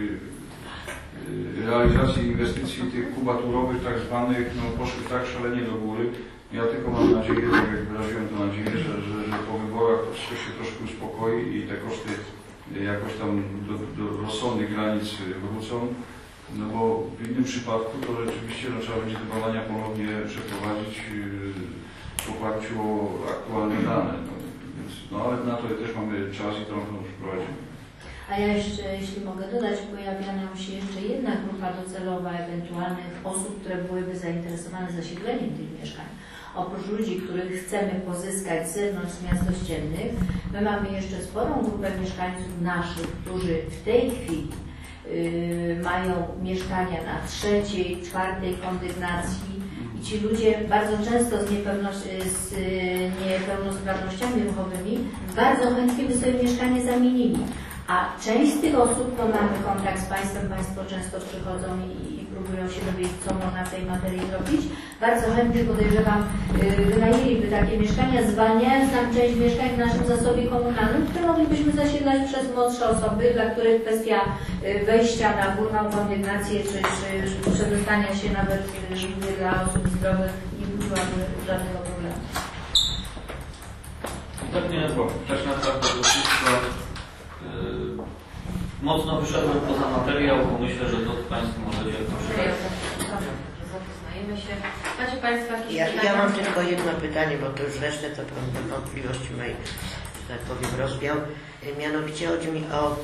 S4: realizacji inwestycji tych kubaturowych tak zwanych poszły tak szalenie do góry. Ja tylko mam nadzieję, tak jak wyraziłem tę nadzieję, że po wyborach to wszystko się troszkę uspokoi i te koszty jakoś tam do rozsądnych granic wrócą, no bo w innym przypadku to rzeczywiście trzeba będzie te badania ponownie przeprowadzić w oparciu o aktualne dane. Ale na to też mamy czas i to przeprowadzimy.
S11: A ja jeszcze, jeśli mogę dodać, pojawia nam się jeszcze jedna grupa docelowa ewentualnych osób, które byłyby zainteresowane zasiedleniem tych mieszkań. oprócz ludzi, których chcemy pozyskać z zewnątrz miast ościennych, my mamy jeszcze sporą grupę mieszkańców naszych, którzy w tej chwili mają mieszkania na 3., 4. kondygnacji i ci ludzie bardzo często z niepełnosprawnościami ruchowymi bardzo chętnie by sobie mieszkanie zamienili. A część z tych osób, bo mamy kontakt z Państwem, Państwo często przychodzą i próbują się dowiedzieć, co można w tej materii zrobić. Bardzo chętnie, podejrzewam, wynajęliby takie mieszkania, zwalniając nam część mieszkań w naszym zasobie komunalnym, które moglibyśmy zasiedlać przez młodsze osoby, dla których kwestia wejścia na górną kondygnację czy przedostania się nawet dla osób zdrowych nie budziłaby żadnego problemu.
S8: Pewnie, bo też naprawdę mocno wyszedłem poza materiał, bo myślę, że to Państwo możecie
S1: Zapoznajemy się. Macie Państwo jakieś pytania?
S3: Ja mam tylko jedno pytanie, bo to już resztę to wątpliwości mojej, że tak powiem, rozwiał. Mianowicie chodzi mi o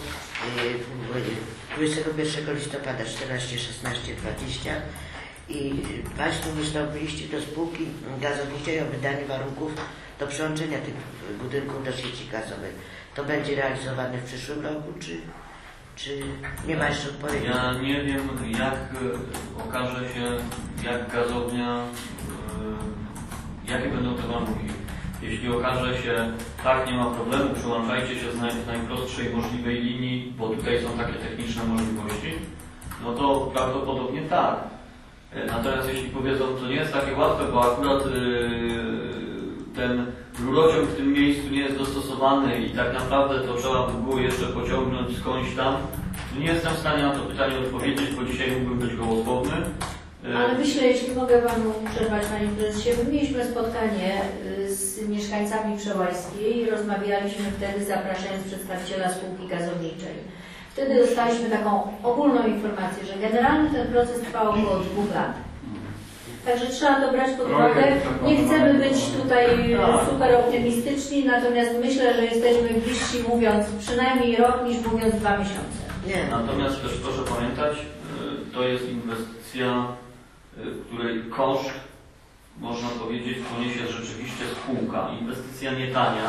S3: 21 listopada 14, 16, 20 i Państwo wystąpiliście do spółki gazowniczej o wydanie warunków do przyłączenia tych budynków do sieci gazowej. To będzie realizowane w przyszłym roku, czy nie ma jeszcze odpowiedzi?
S8: Ja nie wiem, jak okaże się, jak gazownia, jakie będą te warunki. Jeśli okaże się, tak, nie ma problemu, przyłączajcie się z najprostszej możliwej linii, bo tutaj są takie techniczne możliwości, no to prawdopodobnie tak. Natomiast jeśli powiedzą, to nie jest takie łatwe, bo akurat ten rurociąg w tym miejscu nie jest dostosowany i tak naprawdę to trzeba by było jeszcze pociągnąć skądś tam, to nie jestem w stanie na to pytanie odpowiedzieć, bo dzisiaj mógłbym być gołosłowny.
S11: Ale myślę, jeśli mogę Panu przerwać, Panie Prezesie, my mieliśmy spotkanie z mieszkańcami Przełaźskiej i rozmawialiśmy wtedy, zapraszając przedstawiciela spółki gazowniczej. Wtedy dostaliśmy taką ogólną informację, że generalnie ten proces trwał około 2 lat. Także trzeba to brać pod uwagę. Nie chcemy być tutaj super optymistyczni, natomiast myślę, że jesteśmy bliżsi mówiąc przynajmniej rok, niż mówiąc 2 miesiące.
S3: Nie.
S8: Natomiast też proszę pamiętać, to jest inwestycja, której koszt, można powiedzieć, poniesie rzeczywiście spółka. Inwestycja nie tania,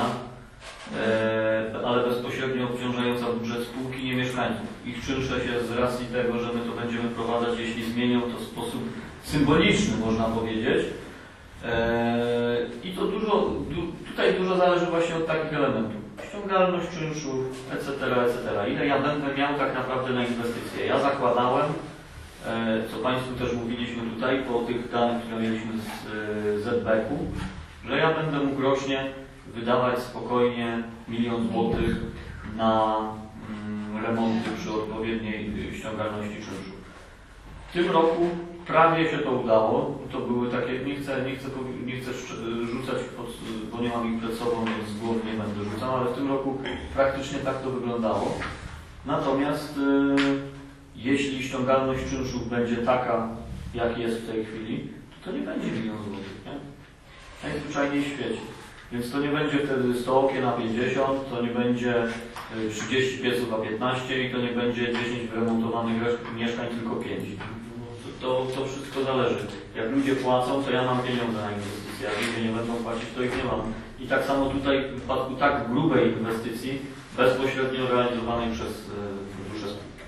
S8: ale bezpośrednio obciążająca budżet spółki, nie mieszkańców. Ich czynsze się z racji tego, że my to będziemy prowadzać, jeśli zmienią to w sposób symboliczny, można powiedzieć. I to tutaj dużo zależy właśnie od takich elementów. Ściągalność czynszów, etc., etc. Ile ja będę miał tak naprawdę na inwestycje. Ja zakładałem, co Państwu też mówiliśmy tutaj, po tych danych, które mieliśmy z ZBK-u, że ja będę mógł rocznie wydawać spokojnie 1 000 000 złotych na remonty przy odpowiedniej ściągalności czynszu. W tym roku prawie się to udało. To były takie, nie chcę rzucać, bo nie mam ich przed sobą, więc z głowy nie będę rzucał, ale w tym roku praktycznie tak to wyglądało. Natomiast jeśli ściągalność czynszów będzie taka, jak jest w tej chwili, to nie będzie 1 000 000 złotych, nie? Najzwyczajniej w świecie. Więc to nie będzie wtedy 100 okien na 50, to nie będzie 30 pieców na 15 i to nie będzie 10 wyremontowanych mieszkań, tylko 5. To wszystko zależy. Jak ludzie płacą, to ja mam pieniądze na inwestycje, jak ludzie nie będą płacić, to ich nie mam. I tak samo tutaj w przypadku tak grubej inwestycji, bezpośrednio realizowanej przez fundusze spółki.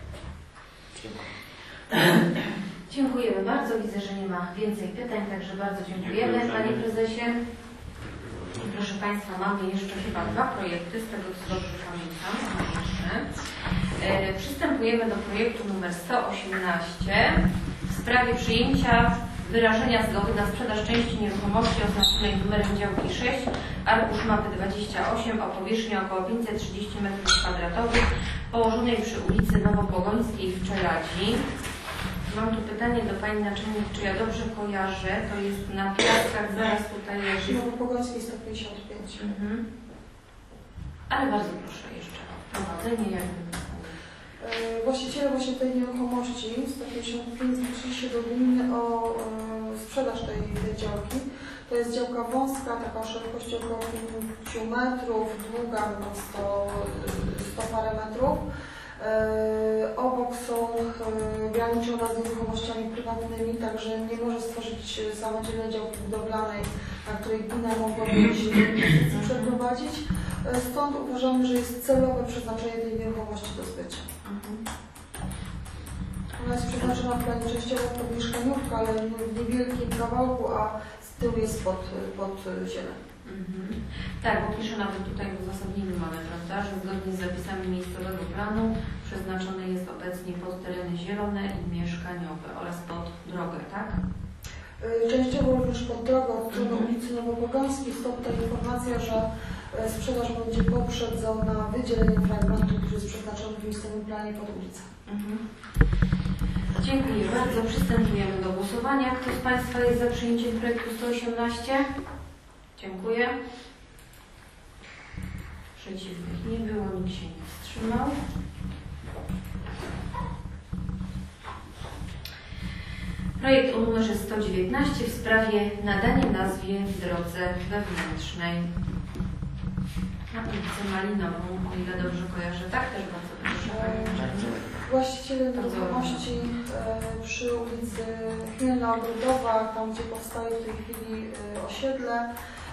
S1: Dziękujemy bardzo. Widzę, że nie ma więcej pytań, także bardzo dziękujemy, Panie Prezesie. Proszę Państwa, mamy jeszcze chyba 2 projekty, z tego co dobrze pamiętam. Przystępujemy do projektu numer 118 w sprawie przyjęcia wyrażenia zgody na sprzedaż części nieruchomości oznaczonej numerem działki 6, arkusz mapy 28 o powierzchni około 530 m2 położonej przy ulicy Nowopogońskiej w Czeladzi. Mam tu pytanie do Pani Naczelnik, czy ja dobrze kojarzę, to jest na Piaskach, zaraz tutaj jest...
S10: Nowopogońskiej 155.
S1: Ale bardzo proszę jeszcze o wprowadzenie, jakby...
S10: Właściciele właśnie tej nieruchomości 155 zwrócili się do gminy o sprzedaż tej działki. To jest działka wąska, taka o szerokości około 5 metrów, długa no 100 parę metrów. Obok są graniczona z nieruchomościami prywatnymi, także nie może stworzyć samodzielnej działki budowlanej na której gmina mogłaby inwestycje przeprowadzić. Stąd uważamy, że jest celowe przeznaczenie tej nieruchomości do zbycia. Ona jest przeznaczona w planie częściowo pod mieszkaniówkę, ale w niewielkim kawałku, a z tyłu jest pod zieleń.
S1: Tak, bo pisze nawet tutaj w uzasadnieniu mamy, prawda, że zgodnie z zapisami miejscowego planu przeznaczone jest obecnie pod tereny zielone i mieszkaniowe oraz pod drogę, tak?
S10: Częściowo również pod drogą od strony ulicy Nowopogańskiej. Stąd ta informacja, że sprzedaż będzie poprzedzona wydzieleniem fragmentu, który jest przeznaczony w miejscowym planie pod ulicę.
S1: Dziękuję bardzo. Przystępujemy do głosowania. Kto z Państwa jest za przyjęciem projektu 118? Dziękuję. Przeciwnych nie było, nikt się nie wstrzymał. Projekt o numerze 119 w sprawie nadania nazwie drodze wewnętrznej na ulicę Malinową, o ile dobrze kojarzę. Tak, też bardzo proszę.
S10: Właściciele nieruchomości przy ulicy Chmielna Ogrodowa, tam gdzie powstaje w tej chwili osiedle,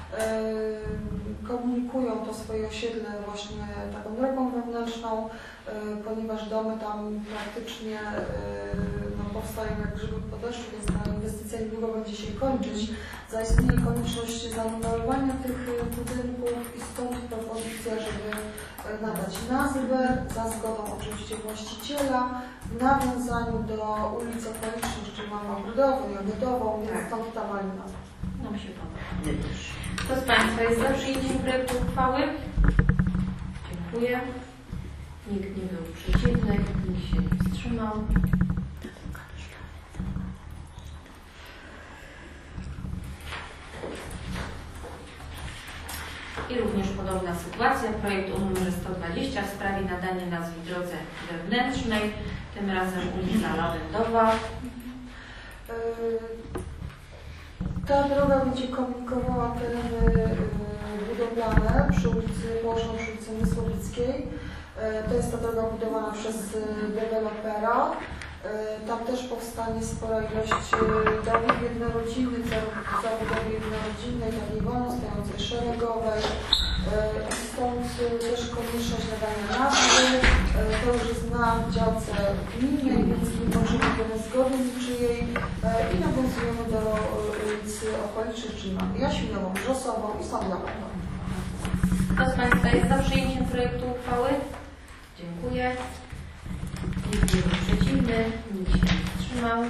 S10: komunikują to swoje osiedle właśnie taką drogą wewnętrzną, ponieważ domy tam praktycznie powstają jak grzyby po deszczu, więc ta inwestycja niedługo będzie się kończyć. Zaistnieje konieczność zanumerowania tych budynków i stąd propozycja, żeby nadać nazwę za zgodą oczywiście właściciela w nawiązaniu do ulic okolicznych, czyli mamy Ogrodową, Jagodową, więc stąd ta malina.
S1: Nam się podoba. Kto z Państwa jest za przyjęciem projektu uchwały? Dziękuję. Nikt nie był przeciwny, nikt się nie wstrzymał. I również podobna sytuacja. Projekt o numerze 120 w sprawie nadania nazwy drodze wewnętrznej, tym razem ulica Lawendowa.
S10: Ta droga będzie komunikowała tereny budowlane przy ulicy Bożą, przy ulicy Mysłowickiej. To jest ta droga budowana przez dewelopera. Tam też powstanie spora ilość domów jednorodzinnych, zabudowy jednorodzinnej, takiej wolnostojącej, szeregowej. Stąd też konieczność nadania nazwy. To już jest na działce gminnej, więc nie potrzebujemy zgody niczyjej i nawiązujemy do ulicy okolicznych, czyli mamy Jaśminową, Wrzosową i Sądową.
S1: Kto z Państwa jest za przyjęciem projektu uchwały? Dziękuję. Nikt nie był przeciwny, nikt się nie wstrzymał.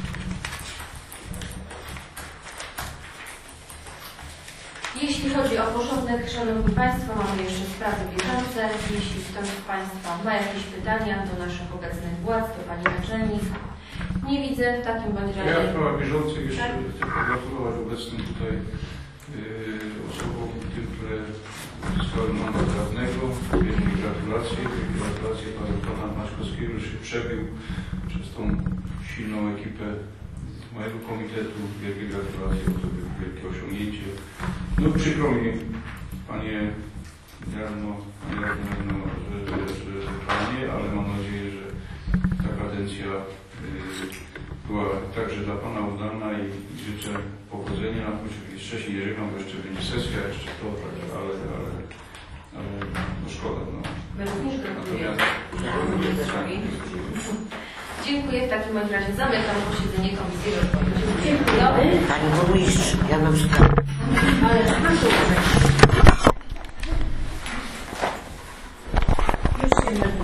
S1: Jeśli chodzi o porządek, Szanowni Państwo, mamy jeszcze sprawy bieżące. Jeśli ktoś z Państwa ma jakieś pytania do naszych obecnych władz, do Pani Naczelnik, nie widzę. W takim bądź razie...
S4: Ja w sprawach bieżących jeszcze chcę pogratulować obecnym tutaj osobom, tym, które uzyskały mandat radnego. Wielkie gratulacje pana Maćkowskiego, że się przebił przez tą silną ekipę z mojego komitetu. Wielkie gratulacje, to wielkie osiągnięcie. No przykro mi, panie radno, że panie, ale mam nadzieję, że ta kadencja była także dla pana udana i życzę powodzenia. Oczywiście wcześniej nie żegnam, bo jeszcze będzie sesja, jeszcze to, ale no szkoda. No.
S1: My również gratulujemy. Dziękuję. W takim razie zamykam posiedzenie Komisji Rozwoju. Dziękuję.
S3: Pani burmistrz, ja mam sprawę.
S11: Już się